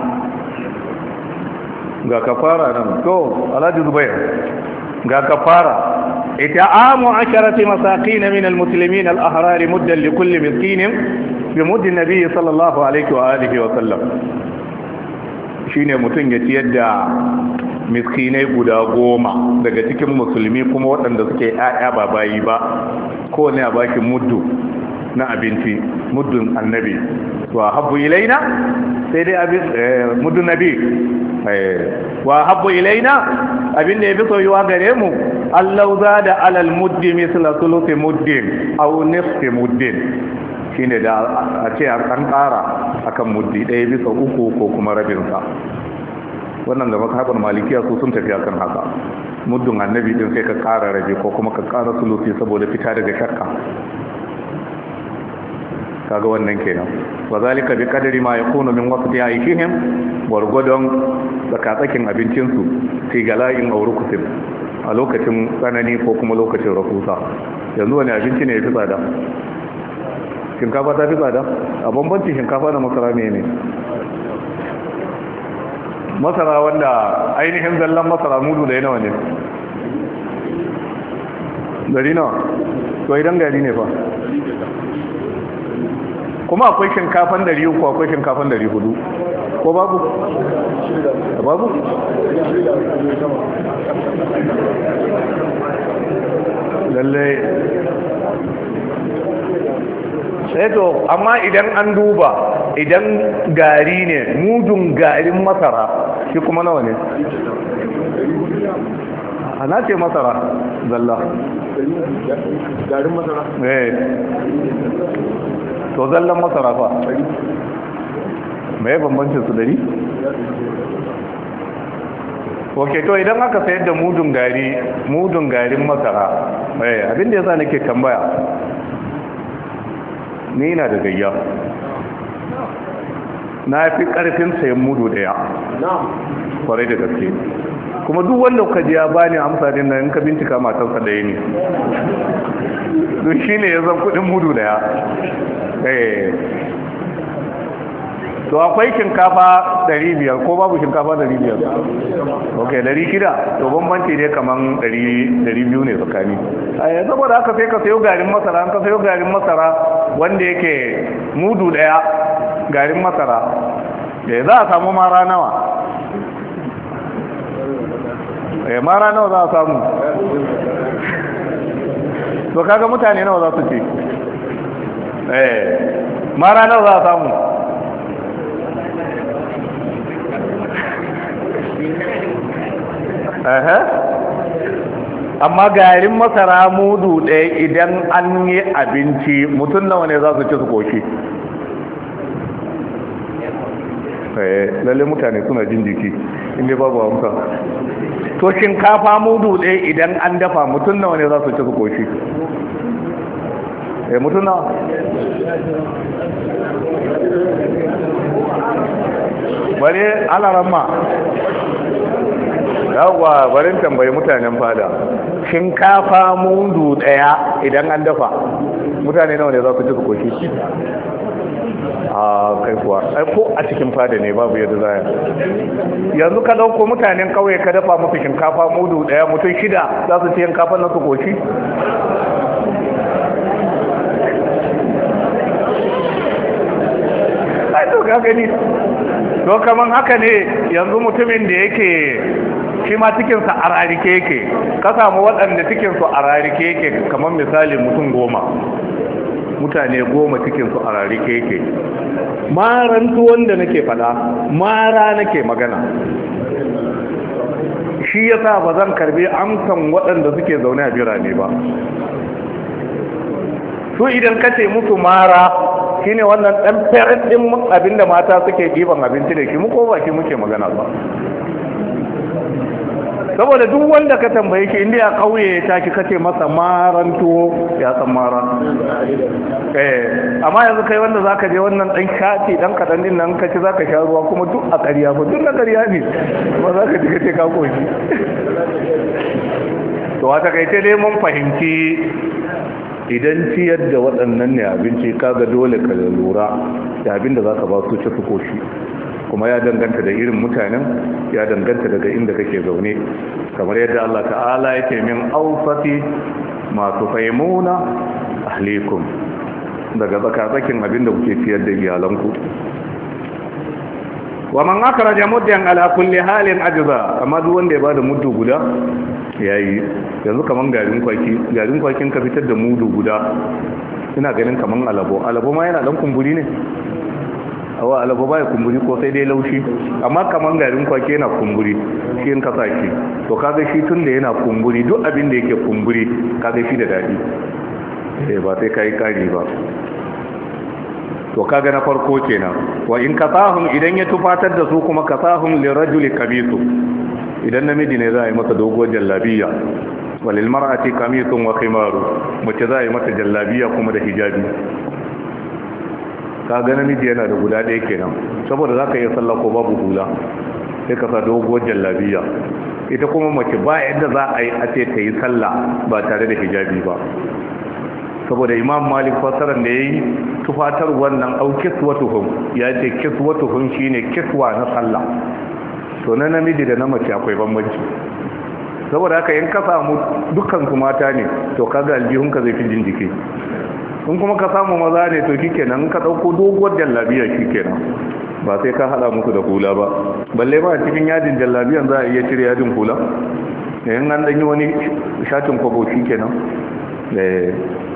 ga kafara nan to alhaji zubair ga kafara ita'amu asharati masakin min almuslimin al-ahrar muddan li kulli miskin bi mudd an-nabi sallallahu alaihi wa alihi wa sallam shine mutun ya ciyar da miskinai guda goma daga cikin musulmi kuma waɗanda suke ƴaƴa ba bayi ba ko ne a baki muddu na abinci muddun annabi wa habbu ilaina sai dai abin muddun nabi wa habbu ilaina abin da yafi soyuwa gare mu allau zada alal muddi misla sulusi muddin aw nisfi muddin shine da a ce an ƙara akan muddi ɗaya bisa uku ko kuma rabin sa wannan da mazhabar malikiya su sun tafi akan haka muddin annabi din sai ka ƙara rabi ko kuma ka ƙara sulusi saboda fita daga shakka kaga wannan kenan wa zalika bi qadri ma yakunu min waqti aishihim wargodon zakatsakin abincin su fi gala'in aw rukusin a lokacin tsanani ko kuma lokacin rahusa. Yanzu wani abinci ne ya fi tsada? Shinkafa ta fi tsada? A bambanci shinkafa da masara ne ne? Masara wanda ainihin zallan masara mudu da yana wane? Dari nawa? To idan gari ne fa? Kuma akwai shinkafan dari uku, akwai shinkafan dari hudu. Ko babu? Babu? Lallai sai to amma idan an duba, idan gari ne, mudun garin masara shi kuma nawa ne? Ana ce masara zalla. Garin masara? Eh. To zallan masara fa? Mai bambancin su dari? Ok, to idan aka sayar da mudun gari, mudun garin masara, eh, abinda ya sa nake tambaya, ni na da gayya. Na fi karfin sayan mudu daya. Kwarai da gaske. Kuma duk wanda kuka ji ya bani amsa din nan, in ka bincika matarsa daya ne. Don shi ne ya zan kudin mudu daya. Eh. To akwai shinkafa dari biyar ko babu shinkafa dari biyar? Ok, dari shida. To bambanci ne kaman dari biyu ne tsakani. Ai saboda haka sai ka sayo garin masara, an ka sayo garin masara wanda yake mudu daya garin masara. Eh za a samu mara nawa? Eh mara nawa za a samu? To kaga mutane nawa za su ci? Eh mara nawa za a samu? Amma garin masara mudu ɗaya idan an yi abinci mutum nawa ne za su ci su koshi? Lalle mutane suna jin jiki inda babu amsa. To shinkafa mudu ɗaya idan an dafa mutum nawa ne za su ci su koshi? Eh mutum nawa? bari alaramma yawwa barin tambayi mutanen fada, shinkafa mudu daya idan an dafa mutane nawa ne za ku ci su koshi? A kai kuwa ai ko a cikin fada ne babu yadda za yanzu ka dauko mutanen kauye ka dafa musu shinkafa mudu daya mutum shida za su ci shinkafa na su koshi? ai to ka gani to kaman haka ne yanzu mutumin da yake shi ma cikinsa a rarike yake, ka samu waɗanda cikinsu a rarike yake kamar misali mutum goma, mutane goma cikinsu a rarike yake. Maran tuwon da nake fada mara nake magana, shi yasa ba zan karbi amsan waɗanda suke zaune a birane ba. su idan kace musu mara shine wannan ɗan feret ɗin abinda mata suke ɗiban abinci da shi, mu ko ba shi muke magana ba. saboda duk wanda ka tambaye shi inda ya kauye ta ki kace masa maranto ya san mara eh amma yanzu kai wanda zaka je wannan dan shati dan kadan din nan kace zaka sha ruwa kuma duk a ƙarya ba duk na ƙarya ne kuma zaka ji kace ka koshi to wata kai dai mun fahimci idan ciyar da waɗannan ne abinci kaga dole ka lura da abin da zaka ba su ci su koshi, kuma ya danganta da irin mutanen, ya danganta daga inda kake zaune, kamar yadda Allah ta'ala yake min awsati ma tufaimuna ahlikum, daga zakatsakin abinda kuke ciyar da iyalanku. wa man akhraja muddan ala kulli halin ajza, amma duk wanda ya bada muddu guda yayi. Yanzu kaman garin kwaki, garin kwakin ka fitar da mudu guda, ina ganin kaman alabo, alabo ma yana dan kumburi ne, awa alaba baya kumburi ko sai dai laushi, amma kaman garin kwake yana kumburi shi in kasa shi to kaga shi tun da yana kumburi duk abin da yake kumburi kaga shi da dadi eh ba sai kai kari ba. to kaga na farko kenan. wa in kasahum, idan ya tufatar da su kuma kasahum lirajuli kamisu, idan namiji ne za a yi masa doguwar jallabiya, walil mar'ati kamisun wa khimaru, mace za a yi mata jallabiya kuma da hijabi. ka ga namiji yana da guda ɗaya kenan, saboda za ka iya sallah ko babu hula sai ka sa doguwar jallabiya ita kuma mace ba yadda za a yi a ce ta yi sallah ba tare da hijabi ba, saboda imam malik fasarar da ya yi tufatar wannan au kiswatuhum ya ce kiswatuhum shine kiswa na sallah, to na namiji da na mace akwai bambanci. saboda haka in ka samu dukkan su mata ne to kaga aljihunka zai fi jin jiki, in kuma ka samu maza ne to shikenan in ka dauko doguwar jallabiya shikenan ba sai ka hada musu da hula ba, balle ba cikin yadin jallabiyan za a iya cire yadin hula, in an danyi wani shatin kwabo shikenan. eh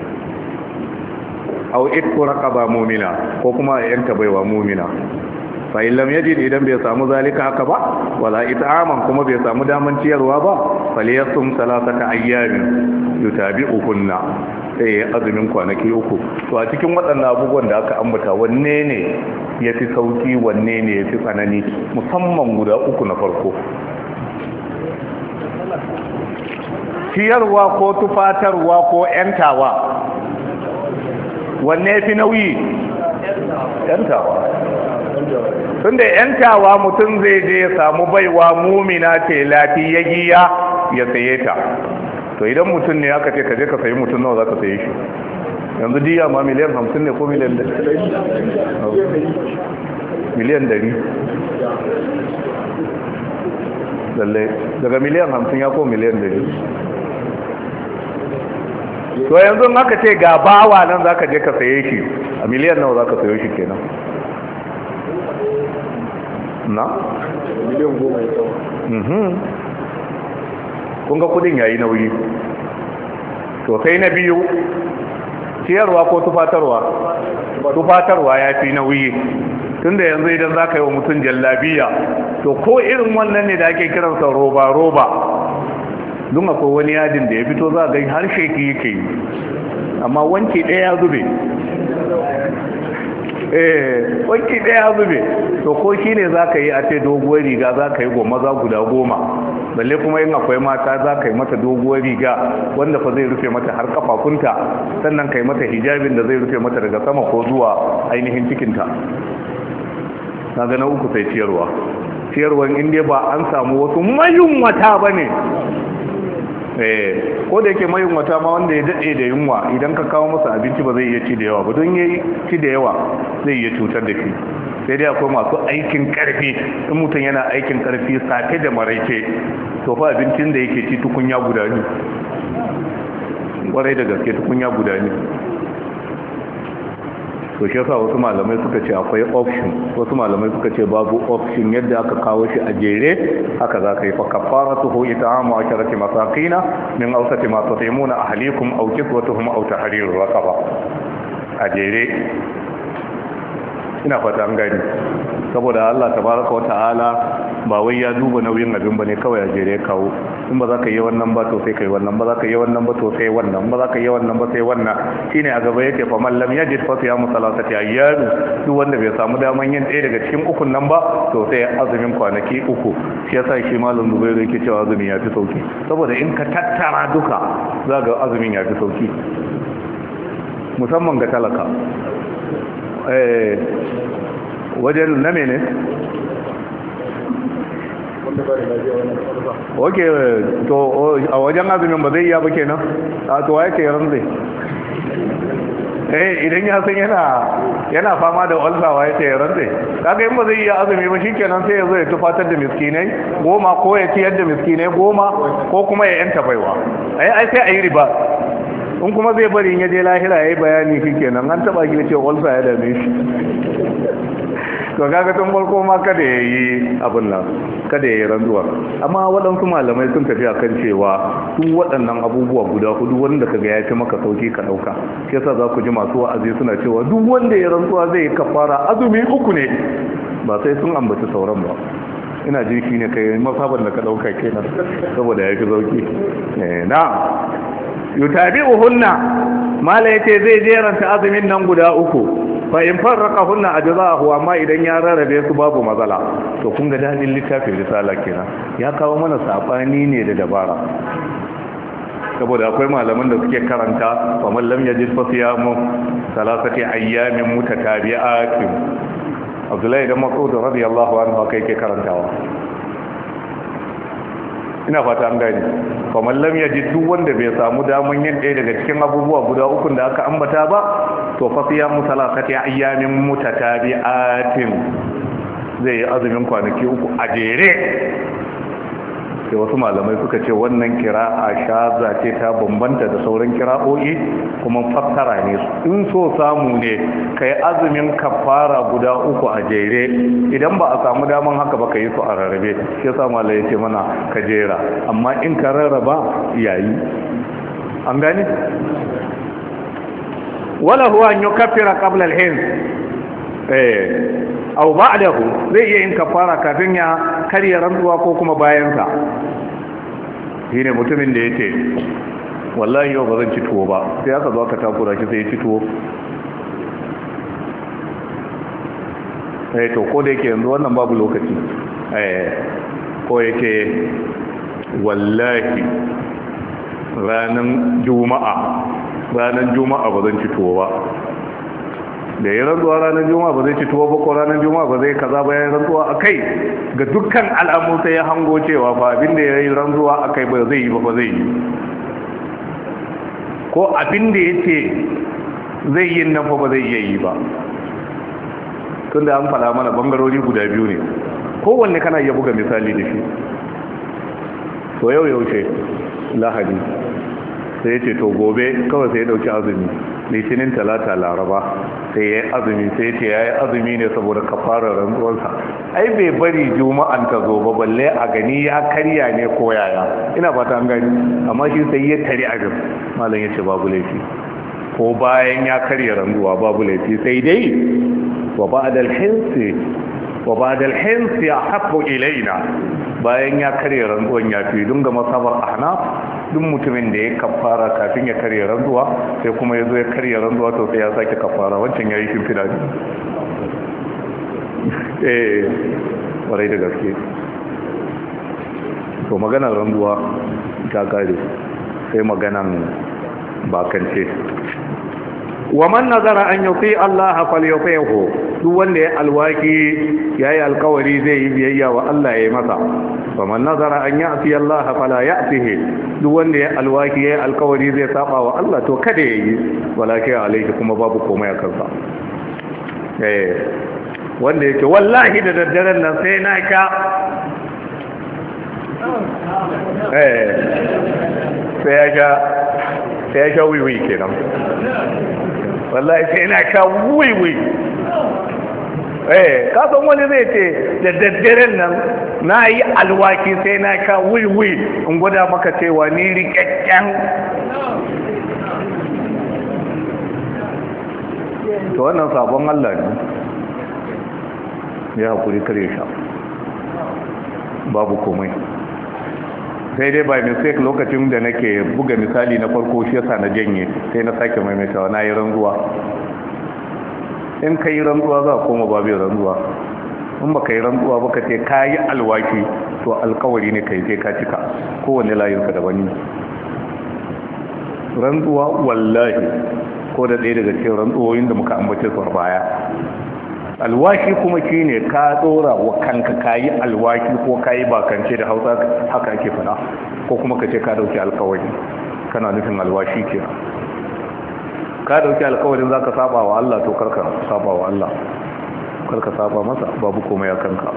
au itqu raqaba mu'mina ko kuma yanta baiwa mu'mina, fa in lam yajid idan bai samu zalika haka ba wala it'aman kuma bai samu daman ciyarwa ba falyasum salasata ayyamin yutabi'uhunna, sai azumin kwanaki uku. to a cikin waɗannan abubuwan da aka ambata wanne ne yafi sauki wanne ne yafi tsanani, musamman guda uku na farko, ciyarwa ko tufatarwa ko yantawa, wanne yafi nauyi? yantawa. tunda yantawa mutum zai je ya samu baiwa mumina ce lafiyayya ya saye ta, to idan mutum ne aka ce ka je ka sayi mutum nawa za ka saye shi? yanzu diya ma miliyan hamsin ne ko miliyan dari? miliyan dari lalle daga miliyan hamsin ya ko miliyan dari. to yanzu aka ce ga bawa nan za ka je ka saye shi a miliyan nawa za ka sayo shi kenan? na? miliyan goma ya tsawo. kunga kudin yayi nauyi. to sai na biyu, ciyarwa ko tufatarwa? tufatarwa ya fi nauyi, tunda yanzu idan za ka yi wa mutum jallabiya to ko irin wannan ne da ake kiransa roba-roba, don akwai wani yadin da ya fito za a gani har sheki yake yi, amma wanki ɗaya ya zube. eh wanki ɗaya zube, to ko shi ne za ka yi a ce doguwar riga za ka yi goma za guda goma, balle kuma yin akwai mata za ka yi mata doguwar riga wanda fa zai rufe mata har kafafunta, sannan ka yi mata hijabin da zai rufe mata daga sama ko zuwa ainihin cikinta. na ga na uku sai ciyarwa. ciyarwan inda ba an samu wasu mayunwata ba ne, ko da yake mayunwata ma wanda ya daɗe da yunwa idan ka kawo masa abinci ba zai iya ci da yawa ba, don ya ci da yawa zai iya cutar da shi. sai dai akwai masu aikin karfi, in mutum yana aikin karfi safe da maraice to fa abincin da yake ci tukunya guda ne, kwarai da gaske tukunya guda ne. to shi yasa wasu malamai suka ce akwai option, wasu malamai suka ce babu option, yadda aka kawo shi a jere haka za ka yi. fa kafaratuhu it'amu asharati masakina min awsati ma tutimuna ahlikum aw kiswatuhum aw tahriru raqaba, a jere. ina fata an gani, saboda Allah tabaraka wata'ala ba wai ya duba nauyin abin bane kawai a jere kawo. in ba za ka yi wannan ba to sai kai wannan, ba za ka yi wannan ba to sai wannan, ba za ka yi wannan ba sai wannan. shine a gaba yake fa man lam yajid fa siyamu salasati ayyam, duk wanda bai samu daman yin ɗaya daga cikin ukun nan ba to sai azumin kwanaki uku. shi yasa shi malam Zubairu yake cewa azumin ya fi sauki, saboda in ka tattara duka za ga azumin ya fi sauki, musamman ga talaka. eh wajen na mene? ok, to a wajen azumin ba zai iya ba kenan? a to waye ke ranzai? eh idan ya san yana yana fama da ulsa waye ke ranzai? kaga in ba zai iya azumi ba shikenan sai ya zo ya tufatar da miskinai goma ko ya ciyar da miskinai goma ko kuma ya yanta baiwa. ai ai sai a yi riba. in kuma zai bari in yaje lahira yayi bayani shikenan an taba gina cewa ulsa ya dame shi. to kaga tun farko ma kada yayi abin nan, kada yayi ranzuwa. amma waɗansu malamai sun tafi akan cewa duk waɗannan abubuwa guda hudu wanda kaga ya fi maka sauki ka dauka. shi yasa za ku ji masu wa'azi suna cewa duk wanda ya rantsuwa zai kafara azumi uku ne, ba sai sun ambaci sauran ba. ina ji shi ne kai masabar da ka dauka kenan saboda ya fi sauki. eh na yutabi'uhunna mala yace zai jeranta azumin nan guda uku, fa in farraqahunna ajzahu, amma idan ya rarrabe su babu matsala. to kun ga dalilin littafin risala kenan ya kawo mana sabani ne da dabara, saboda akwai malaman da suke karanta fa man lam yajid fa siyamu salasati ayyamin mutatabi'atin. Abdullahi da Mas'ud radiyallahu anhu kai ke karantawa. ina fata an gani kamar lam yaji duk wanda bai samu daman yin ɗaya daga cikin abubuwa guda uku da aka ambata ba to fa siyamu salasati ayyamin mutatabi'atin zai yi azumin kwanaki uku a jere. sai wasu malamai suka ce wannan kira'a shaza ce ta bambanta da sauran kira'o'i kuma fassara ne in so samu ne kai azumin kafara guda uku a jere idan ba a samu daman haka ba ka yi su a rarrabe shi yasa malai ya ce mana ka jera amma in ka rarraba yayi an gani wala huwa an yukaffira qabla al-hins eh aw ba'dahu zai iya yin kafara kafin ya karya rantsuwa ko kuma bayan sa shine mutumin da yace wallahi yau ba zan ci tuwo ba sai aka zo aka takura shi sai ya ci tuwo eh to ko da yake yanzu wannan babu lokaci eh ko yake wallahi ranan juma'a ranan juma'a ba zan ci tuwo ba da ya rantsuwa ranar juma'a ba zai ci tuwo ba ko ranar juma'a ba zai kaza ba ya rantsuwa a kai ga dukkan al'amu sai ya hango cewa ba abinda ya yi rantsuwa a kai ba zai yi ba ba zai yi ko abinda ya ce zai yi nan ba zai iya yi ba tun da an fada mana bangarori guda biyu ne kowanne kana iya buga misali da shi to yau yaushe lahadi sai ya ce to gobe kawai sai ya dauki azumi litinin talata laraba sai ya yi azumi sai ce ya yi azumi ne saboda kafarar rantsuwarsa ai bai bari juma'an ta zo ba balle a gani ya karya ne ko yaya ina fata an gani amma shi sai ya tare a gaba malam ya ce babu laifi ko bayan ya karya rantsuwa babu laifi sai dai wa ba'da al-hinsi wa ba'da al-hinsi ahabbu ilaina bayan ya karya rantsuwan ya fi dunga masabar ahnaf duk mutumin da ya kafara kafin ya karya rantsuwa sai kuma ya zo ya karya rantsuwa to sai ya sake kafara wancan ya yi shimfida ne eh warai da gaske to maganar rantsuwa ta kare sai maganan bakance wa man nazara an yuti Allah falyuti'hu duk wanda ya alwaki yayi alkawari zai yi biyayya wa Allah yayi masa wa man nazara an ya'ti Allah fala ya'tihi duk wanda ya alwaki yayi alkawari zai saba wa Allah to kada yayi walakin alayhi kuma babu komai a kansa eh wanda yake wallahi da daddaren nan sai na ka eh sai ya ga sai ya ga wiwi kenan wallahi sai na ka wiwi eh kasan wani zai ce da daddaren nan na yi alwaki sai na ka wiwi in gwada maka cewa ni rikakken to wannan sabon Allah ne ya haƙuri kare sha babu komai sai dai by mistake lokacin da nake buga misali na farko shi yasa na janye sai na sake maimaitawa na yi ranzuwa in ka yi ranzuwa za a koma babu ranzuwa in ba ka yi ranzuwa ba ka ce ka yi alwaki to alkawari ne ka yi sai ka cika kowane layinka daban ne ranzuwa wallahi ko da ɗaya daga cikin rantsuwoyin da muka ambace su a baya alwaki kuma shi ne ka tsora wa kanka ka yi alwaki ko ka yi bakance da hausa haka ake fada ko kuma ka ce ka dauki alkawari kana nufin alwashi ke ka dauki alkawarin za ka saba wa Allah to karka saba wa Allah karka saba masa babu komai a kanka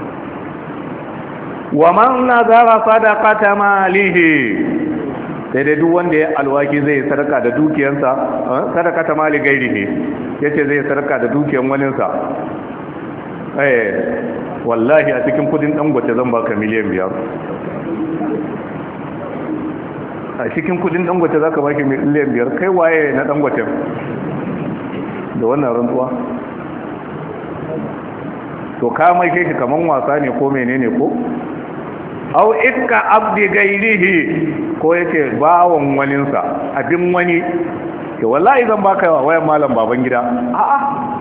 wa man nazara sadaqata malihi sai dai duk wanda ya alwaki zai sadaka da dukiyarsa sadaka ta mali gairi ne yace zai sadaka da dukiyar waninsa eh wallahi a cikin kudin dangote zan baka miliyan biyar a cikin kudin dangote zaka baki miliyan biyar kai waye na dangote da wannan rantsuwa to ka mai kai kaman wasa ne ko menene ko au ikka abdi gairihi ko yake bawon waninsa abin wani ke wallahi zan baka yawa wayan malam baban gida a'a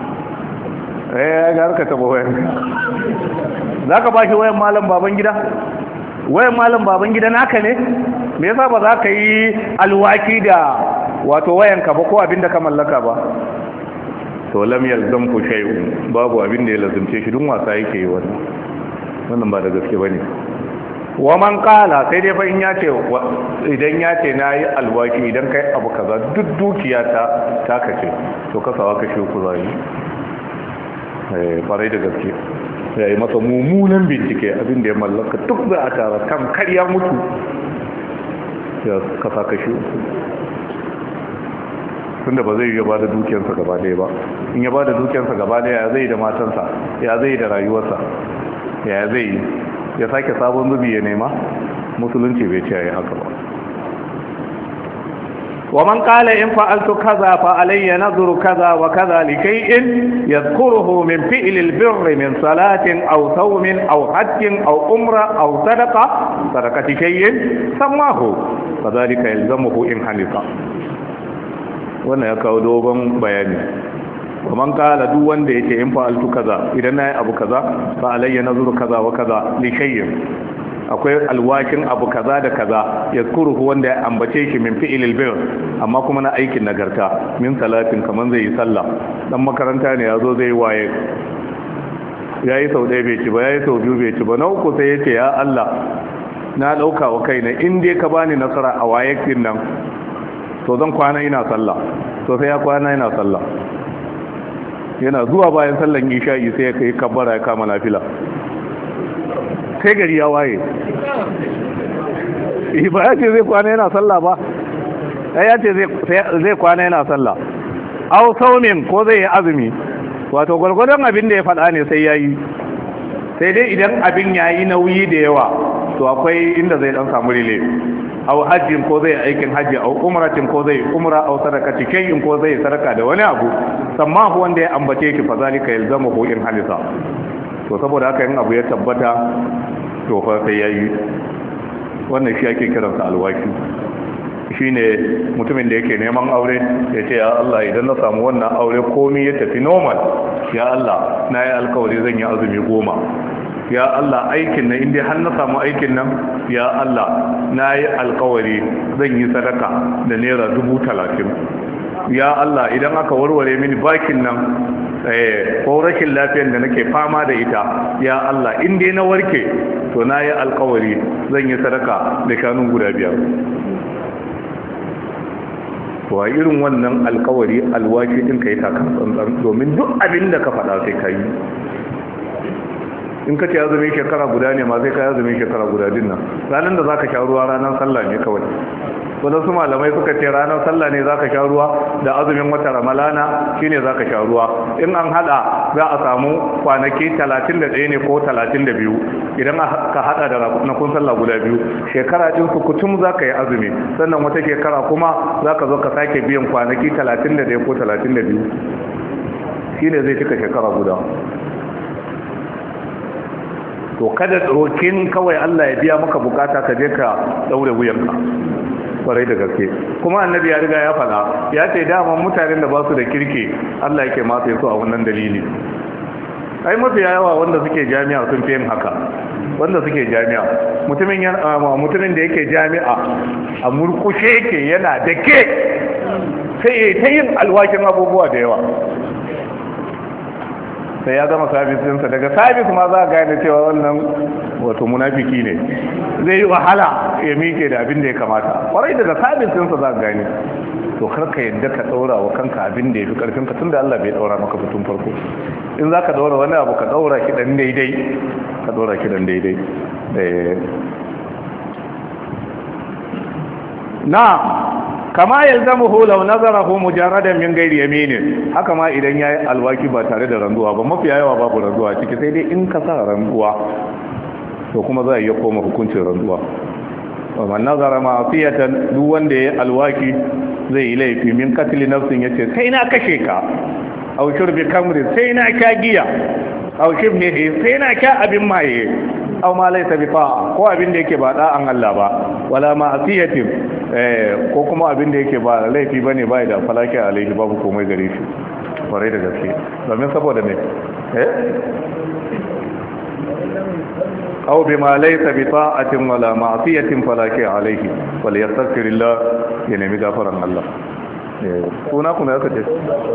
eh ga harka ta wayan zaka baki wayan malam baban gida wayan malam baban gida naka ne me yasa ba za ka yi alwaki da wato wayanka ba ko abinda ka mallaka ba to lam yalzam ku shay'un babu abinda ya lazumce shi dun wasa yake yi wannan wannan ba da gaske bane wa man qala sai dai fa in ya ce idan ya ce nayi alwaki idan kai abu kaza duk dukiya ta ta kace to kasawa kashe ku zai eh farai da gaske sai masa mummunan bincike abin da ya mallaka duk za a tara kan karya mutu ya kasa kashe tunda ba zai yi ba da dukiyarsa gaba ɗaya ba in ya ba da dukiyarsa gaba ɗaya ya zai da matansa ya zai da rayuwarsa ya zai yi ya sake sabon zubi ya nema musulunci bai ce ya yi haka ba wa man qala in fa'altu kaza fa alayya nadhru kaza wa kaza likay'in yadhkuruhu min fi'l al-birr min salatin aw sawmin aw hajjin aw umra aw sadaqa sadaqati kay'in samahu fadhalika yalzamuhu in hanifa wannan ya kawo dogon bayani kaman kala duk wanda yake in fa'altu kaza idan nayi abu kaza fa alayya nazuru kaza wa kaza li shay'in akwai alwakin abu kaza da kaza yazkuruhu wanda ya ambace shi min fi'ilil bir amma kuma na aikin nagarta min salatin kaman zai yi sallah dan makaranta ne yazo zai waye yayi sau ɗaya bai ci ba yayi sau biyu bai ci ba na uku sai yace ya Allah na dauka wa kaina in dai ka bani nasara a wayekin nan to zan kwana ina sallah to sai ya kwana ina sallah yana zuwa bayan sallan isha'i sai ya kai kabbara ya kama nafila sai gari ya waye ba ya ce zai kwana yana sallah ba ya ce zai kwana yana sallah au saumin ko zai yi azumi wato gwargwadon abin da ya faɗa ne sai ya yi sai dai idan abin ya yi nauyi da yawa to akwai inda zai dan samu rile au hajjin ko zai aikin hajji au umratin ko zai umra au sadakati kayin ko zai sadaka da wani abu samma wanda ya ambace ki fa zalika yalzamu in halisa to saboda haka in abu ya tabbata to fa sai yayi wannan shi ake kiransa alwaki shine mutumin da yake neman aure ya ce ya Allah idan na samu wannan aure komai ya tafi normal ya Allah na yi alkawari zan yi azumi goma ya Allah aikin nan inda har na samu aikin nan ya Allah na yi alkawari zan yi sadaka da naira dubu talatin ya Allah idan aka warware mini bakin nan eh ko rashin lafiyar da nake fama da ita ya Allah inda na warke to na yi alkawari zan yi sadaka da shanun guda biyar to a irin wannan alkawari alwashi din kai takan tsantsan domin duk abin da ka faɗa sai ka yi in ka ce azumin shekara guda ne ma zai ka azumin shekara guda din nan ranar da za ka sha ruwa ranar sallah ne kawai wadansu malamai suka ce ranar sallah ne za ka sha ruwa da azumin wata ramalana shi ne za ka sha ruwa in an hada za a samu kwanaki talatin da ɗaya ne ko talatin da biyu idan ka hada da ranakun sallah guda biyu shekara ɗin su kutum za ka yi azumi sannan wata shekara kuma za ka zo ka sake biyan kwanaki talatin da ɗaya ko talatin da biyu shi ne zai cika shekara guda to kada rokin kawai Allah ya biya maka bukata ka je ka daure wuyanka kwarai da gaske kuma annabi ya riga ya fada ya ce dama mutanen da ba su da kirki Allah yake matsaye su a wannan dalili ai mafi yawa wanda suke jami'a sun fi yin haka wanda suke jami'a mutumin mutumin da yake jami'a a murkushe yake yana da ke sai ta yin alwakin abubuwa da yawa sai ya zama sabisinsa daga sabis ma za a gane cewa wannan wato munafiki ne zai yi wahala ya mike da abin da ya kamata kwarai daga sabisinsa za a gane to karka yadda ka daura wa kanka abin da ya fi karfinka tun da Allah bai daura maka fitun farko in za ka daura wani abu ka daura ki dan daidai ka daura ki dan daidai na kama yalzamuhu law nazarahu mujaradan min ghairi yamin haka ma idan yayi alwaki ba tare da ranzuwa ba mafi yawa babu ranzuwa ciki sai dai in ka sa ranzuwa to kuma za a iya koma hukuncin ranzuwa man nazara ma'siyatan duk wanda yayi alwaki zai yi laifi min katli nafsin yace sai na kashe ka aw shurbi kamri sai na ka giya aw shibni sai na ka abin maye aw ma laysa bi ta'a ko abin da yake ba da'an Allah ba wala ma'siyatin eh ko kuma abin da yake ba laifi bane bai da falaki alaihi babu komai gare shi kwarai da gaske domin saboda me eh aw bima laysa bi ta'atin wala ma'siyatin falaki alaihi wal yastaghfirillah ya nemi gafaran Allah eh kuna kuna aka ce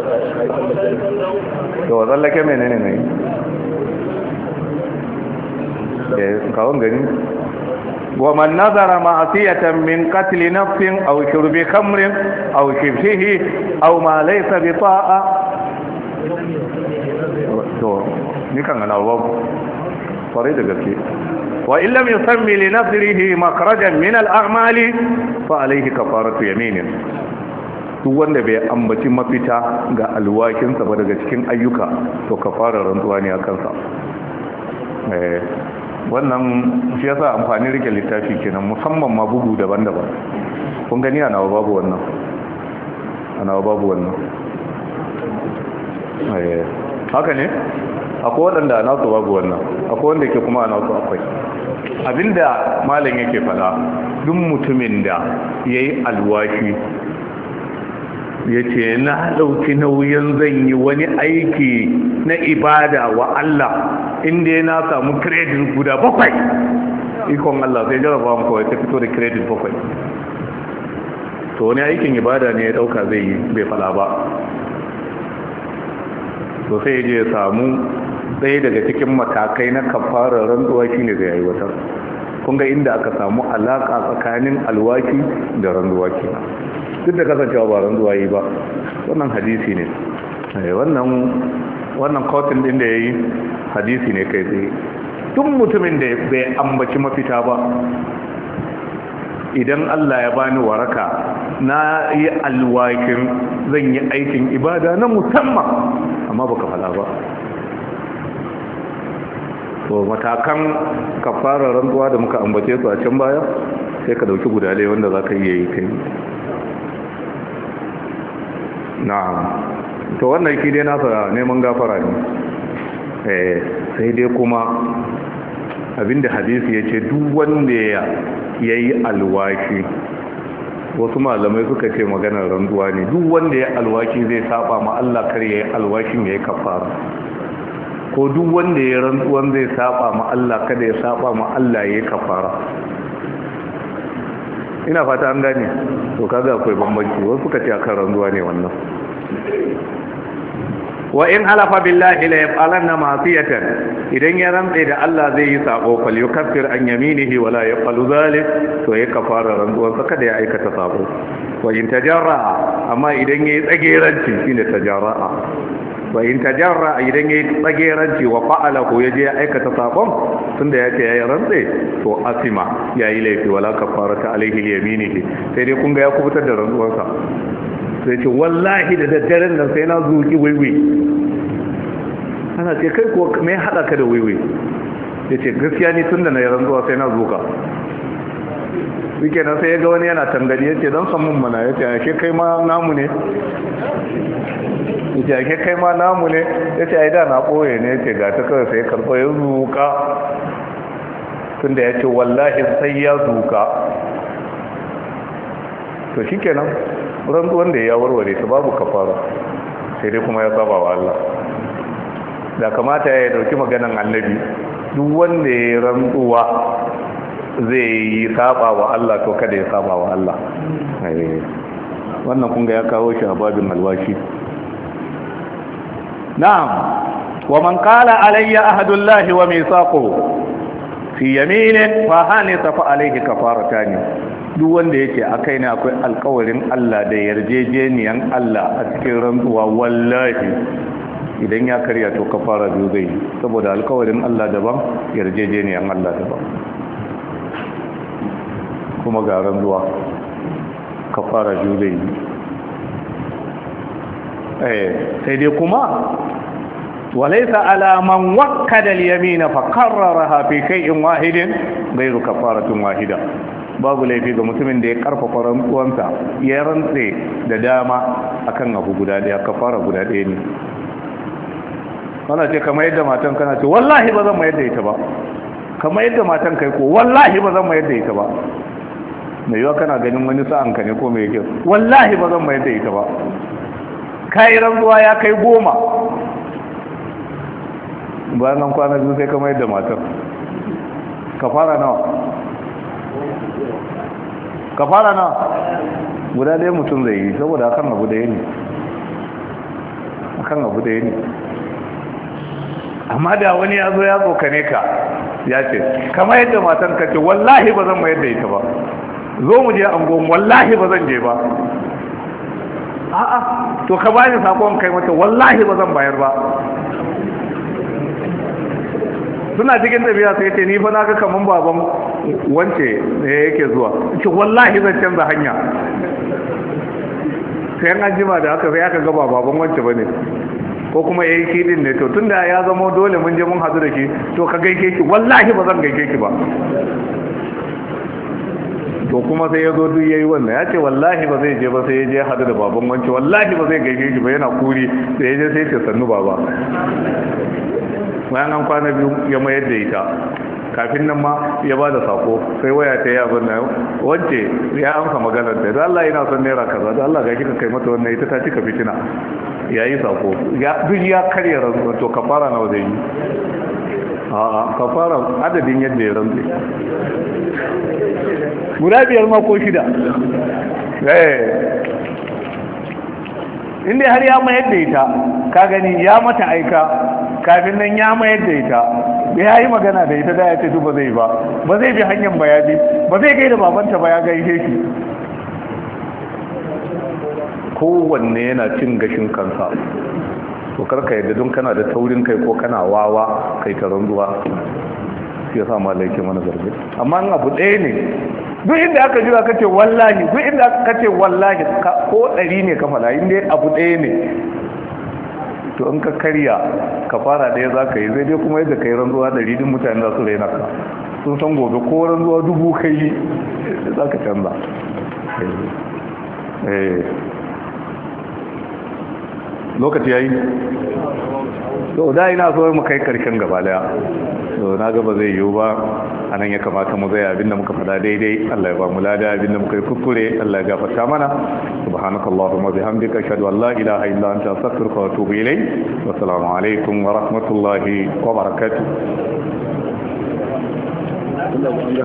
to zallake menene ne eh kawon gani wa man nazara ma'asiyatan min qatl nafsin aw shurbi khamrin aw shibhihi aw ma laysa bi ta'a to ni kan ana babu fare da gaske wa in lam yusammi li nafsihi makhrajan min al-a'mali fa alayhi kafaratu yaminin duk wanda bai ambaci mafita ga alwakinsa ba daga cikin ayyuka to kafara rantsuwa ne a kansa eh wannan shi yasa amfani rike littafi kenan musamman ma bugu daban-daban kun gani ana babu wannan ana babu wannan eh haka ne akwai waɗanda ana su babu wannan akwai wanda ke kuma ana su akwai abinda malam yake fada duk mutumin da yayi alwashi ya ce na ɗauki nauyin zan yi wani aiki na ibada wa Allah inda na samu kredit guda bakwai ikon Allah sai jaraba mu kawai ta fito da kredit bakwai to wani aikin ibada ne ya ɗauka zai yi bai fada ba to sai je ya samu ɗaya daga cikin matakai na kafarar rantsuwa shine zai aiwatar kun ga inda aka samu alaka tsakanin alwaki da rantsuwa kenan duk da kasancewa ba rantsuwa yi ba wannan hadisi ne wannan wannan kotun din da ya yi hadisi ne kai tsaye duk mutumin da bai ambaci mafita ba idan Allah ya bani waraka na yi alwakin zan yi aikin ibada na musamman amma baka fala ba to matakan kafarar rantsuwa da muka ambace su a can baya sai ka dauki guda ɗaya wanda za ka iya yi kai na'am to wannan shi dai nasa neman gafara ne eh sai dai kuma abinda hadisi ya ce duk wanda ya yi alwaki wasu malamai suka ce maganar randuwa ne duk wanda ya alwaki zai saba ma Allah kar ya yi alwakin ya yi kafara ko duk wanda ya rantsuwan zai saba ma Allah kada ya saba ma Allah ya yi kafara ina fata an gane to kaga akwai bambanci wasu suka ce akan ranzuwa ne wannan wa in halafa billahi la yaf'alanna ma'siyatan idan ya rantsa da Allah zai yi sabo fal yukaffir an yaminihi wa la yaqalu zalik to ya kafara ranzuwan sa kada ya aikata sabo wa in tajarra amma idan yayi tsageranci shine tajarra wa in tajarra idan yayi tsageranci wa fa'alahu yaje ya aikata sabon tunda yace yayi rantsa to asima yayi laifi wala kafarata alaihi yaminihi sai dai kun ga ya kubutar da rantsuwar sa sai ce wallahi da daddaren nan sai na zuki wiwi ana ce kai ko me hada ka da wiwi yace gaskiya ni tunda na rantsuwa sai na zuka shikenan sai ya ga wani yana tangani yace dan san mun mana yace ake kai ma namu ne yace ake kai ma namu ne yace ai da na koye ne yace ga ta kawai sai karbo ya zuka tunda yace wallahi sai ya zuka to shikenan rantsuwan da ya warware ta babu kafara sai dai kuma ya saba wa Allah da kamata ya dauki maganan annabi duk wanda ya rantsuwa zai yi saba wa Allah to kada ya saba wa Allah wannan kunga ya kawo shi a babin alwashi na'am wa man qala alayya ahadullahi wa mithaquhu fi yaminin fa hanisa fa alayhi kafaratan duk wanda yake akai ne akwai alƙawarin Allah da yarjejeniyan Allah a cikin rantsuwa wallahi idan ya karya to kafara biyu zai saboda alƙawarin Allah daban yarjejeniyan Allah daban kuma ga rantsuwa kafara biyu zai eh sai dai kuma walaysa ala man wakkada al-yamina fa qarraraha fi shay'in wahidin ghayru kafaratin wahida babu laifi ga mutumin da ya karfafa rantsuwansa ya rantse da dama akan abu guda daya kafara guda daya ne kana ce kamar yadda matan kana ce wallahi ba zan mayar da ita ba kamar yadda matan kai ko wallahi ba zan mayar da ita ba mai yiwa kana ganin wani sa'an ka ne ko mai yake wallahi ba zan mayar da ita ba kai rantsuwa ya kai goma bayan nan kwana biyu sai kamar yadda matan kafara nawa kafara na guda ɗaya mutum zai yi saboda akan abu da yini akan abu da yini amma da wani ya zo ya tsokane ka ya ce kama yadda matan ka ce wallahi ba zan mayar da ita ba, zo mu je angon wallahi ba zan je ba, a'a to ka bani sakon kai mata wallahi ba zan bayar ba. suna cikin tafiya sai ce ni fa na ga kaman baban wance ne yake zuwa, ce wallahi zan canza hanya. sai an jima da aka sai aka ga baban wance bane, ko kuma yayi shi din ne, to tunda ya zama dole mun je mun hadu da shi, to ka gaike ki wallahi ba zan gaike ki ba. to kuma sai ya zo duk yayi wannan, ya ce wallahi ba zai je ba, sai ya je hadu da baban wance wallahi ba zai gaike ki ba, yana kuri sai ya je sai ya ce sannu baba. bayan an kwana biyu ya mayar da ita, kafin nan ma ya ba da sako, sai waya ta yi abin nan wance ya amsa maganar da Allah yana son naira kaza, da Allah ga kika kai mata wannan, ita ta cika fitina, ya yi sako duk ya karya rantsuwa. to kafara nawa zai yi? a'a kafara adadin yadda ya rantsu guda biyar ma ko shida. eh inda har ya mayar da ita, ka gani ya mata aika, kafin nan ya mayar da ita, ya yi magana da ita da ya ce ba zai ba ba zai bi hanyar bayani, ba zai gaida babanta ba, ya gaishe shi. kowanne yana cin gashin kansa, to karka yadda don kana da taurin kai ko kana wawa kai ta ranzuwa, shi yasa malai ke mana zargi. amma in abu ɗaya ne, duk inda aka jira kace wallahi, duk inda aka kace wallahi ko ɗari ne ka fada, inda abu ɗaya ne, to in ka karya ka fara ɗaya za ka yi, zai dai kuma yadda ka yi ranzuwa ɗari din mutane za su raina ka, sun san gobe ko ranzuwa dubu ka yi za ka canza. lokaci ya yi to da ina so mu kai karshen gaba daya, to na gaba zai yiwu ba, anan ya kamata mu zai abinda muka fada daidai, Allah ya ba mu lada, abinda muka yi kuskure Allah ya gafarta mana. subhanakallahumma bihamdika ashhadu an la ilaha illa anta astaghfiruka wa atubu ilayk. wa assalamu alaikum wa rahmatullahi wa barakatuh.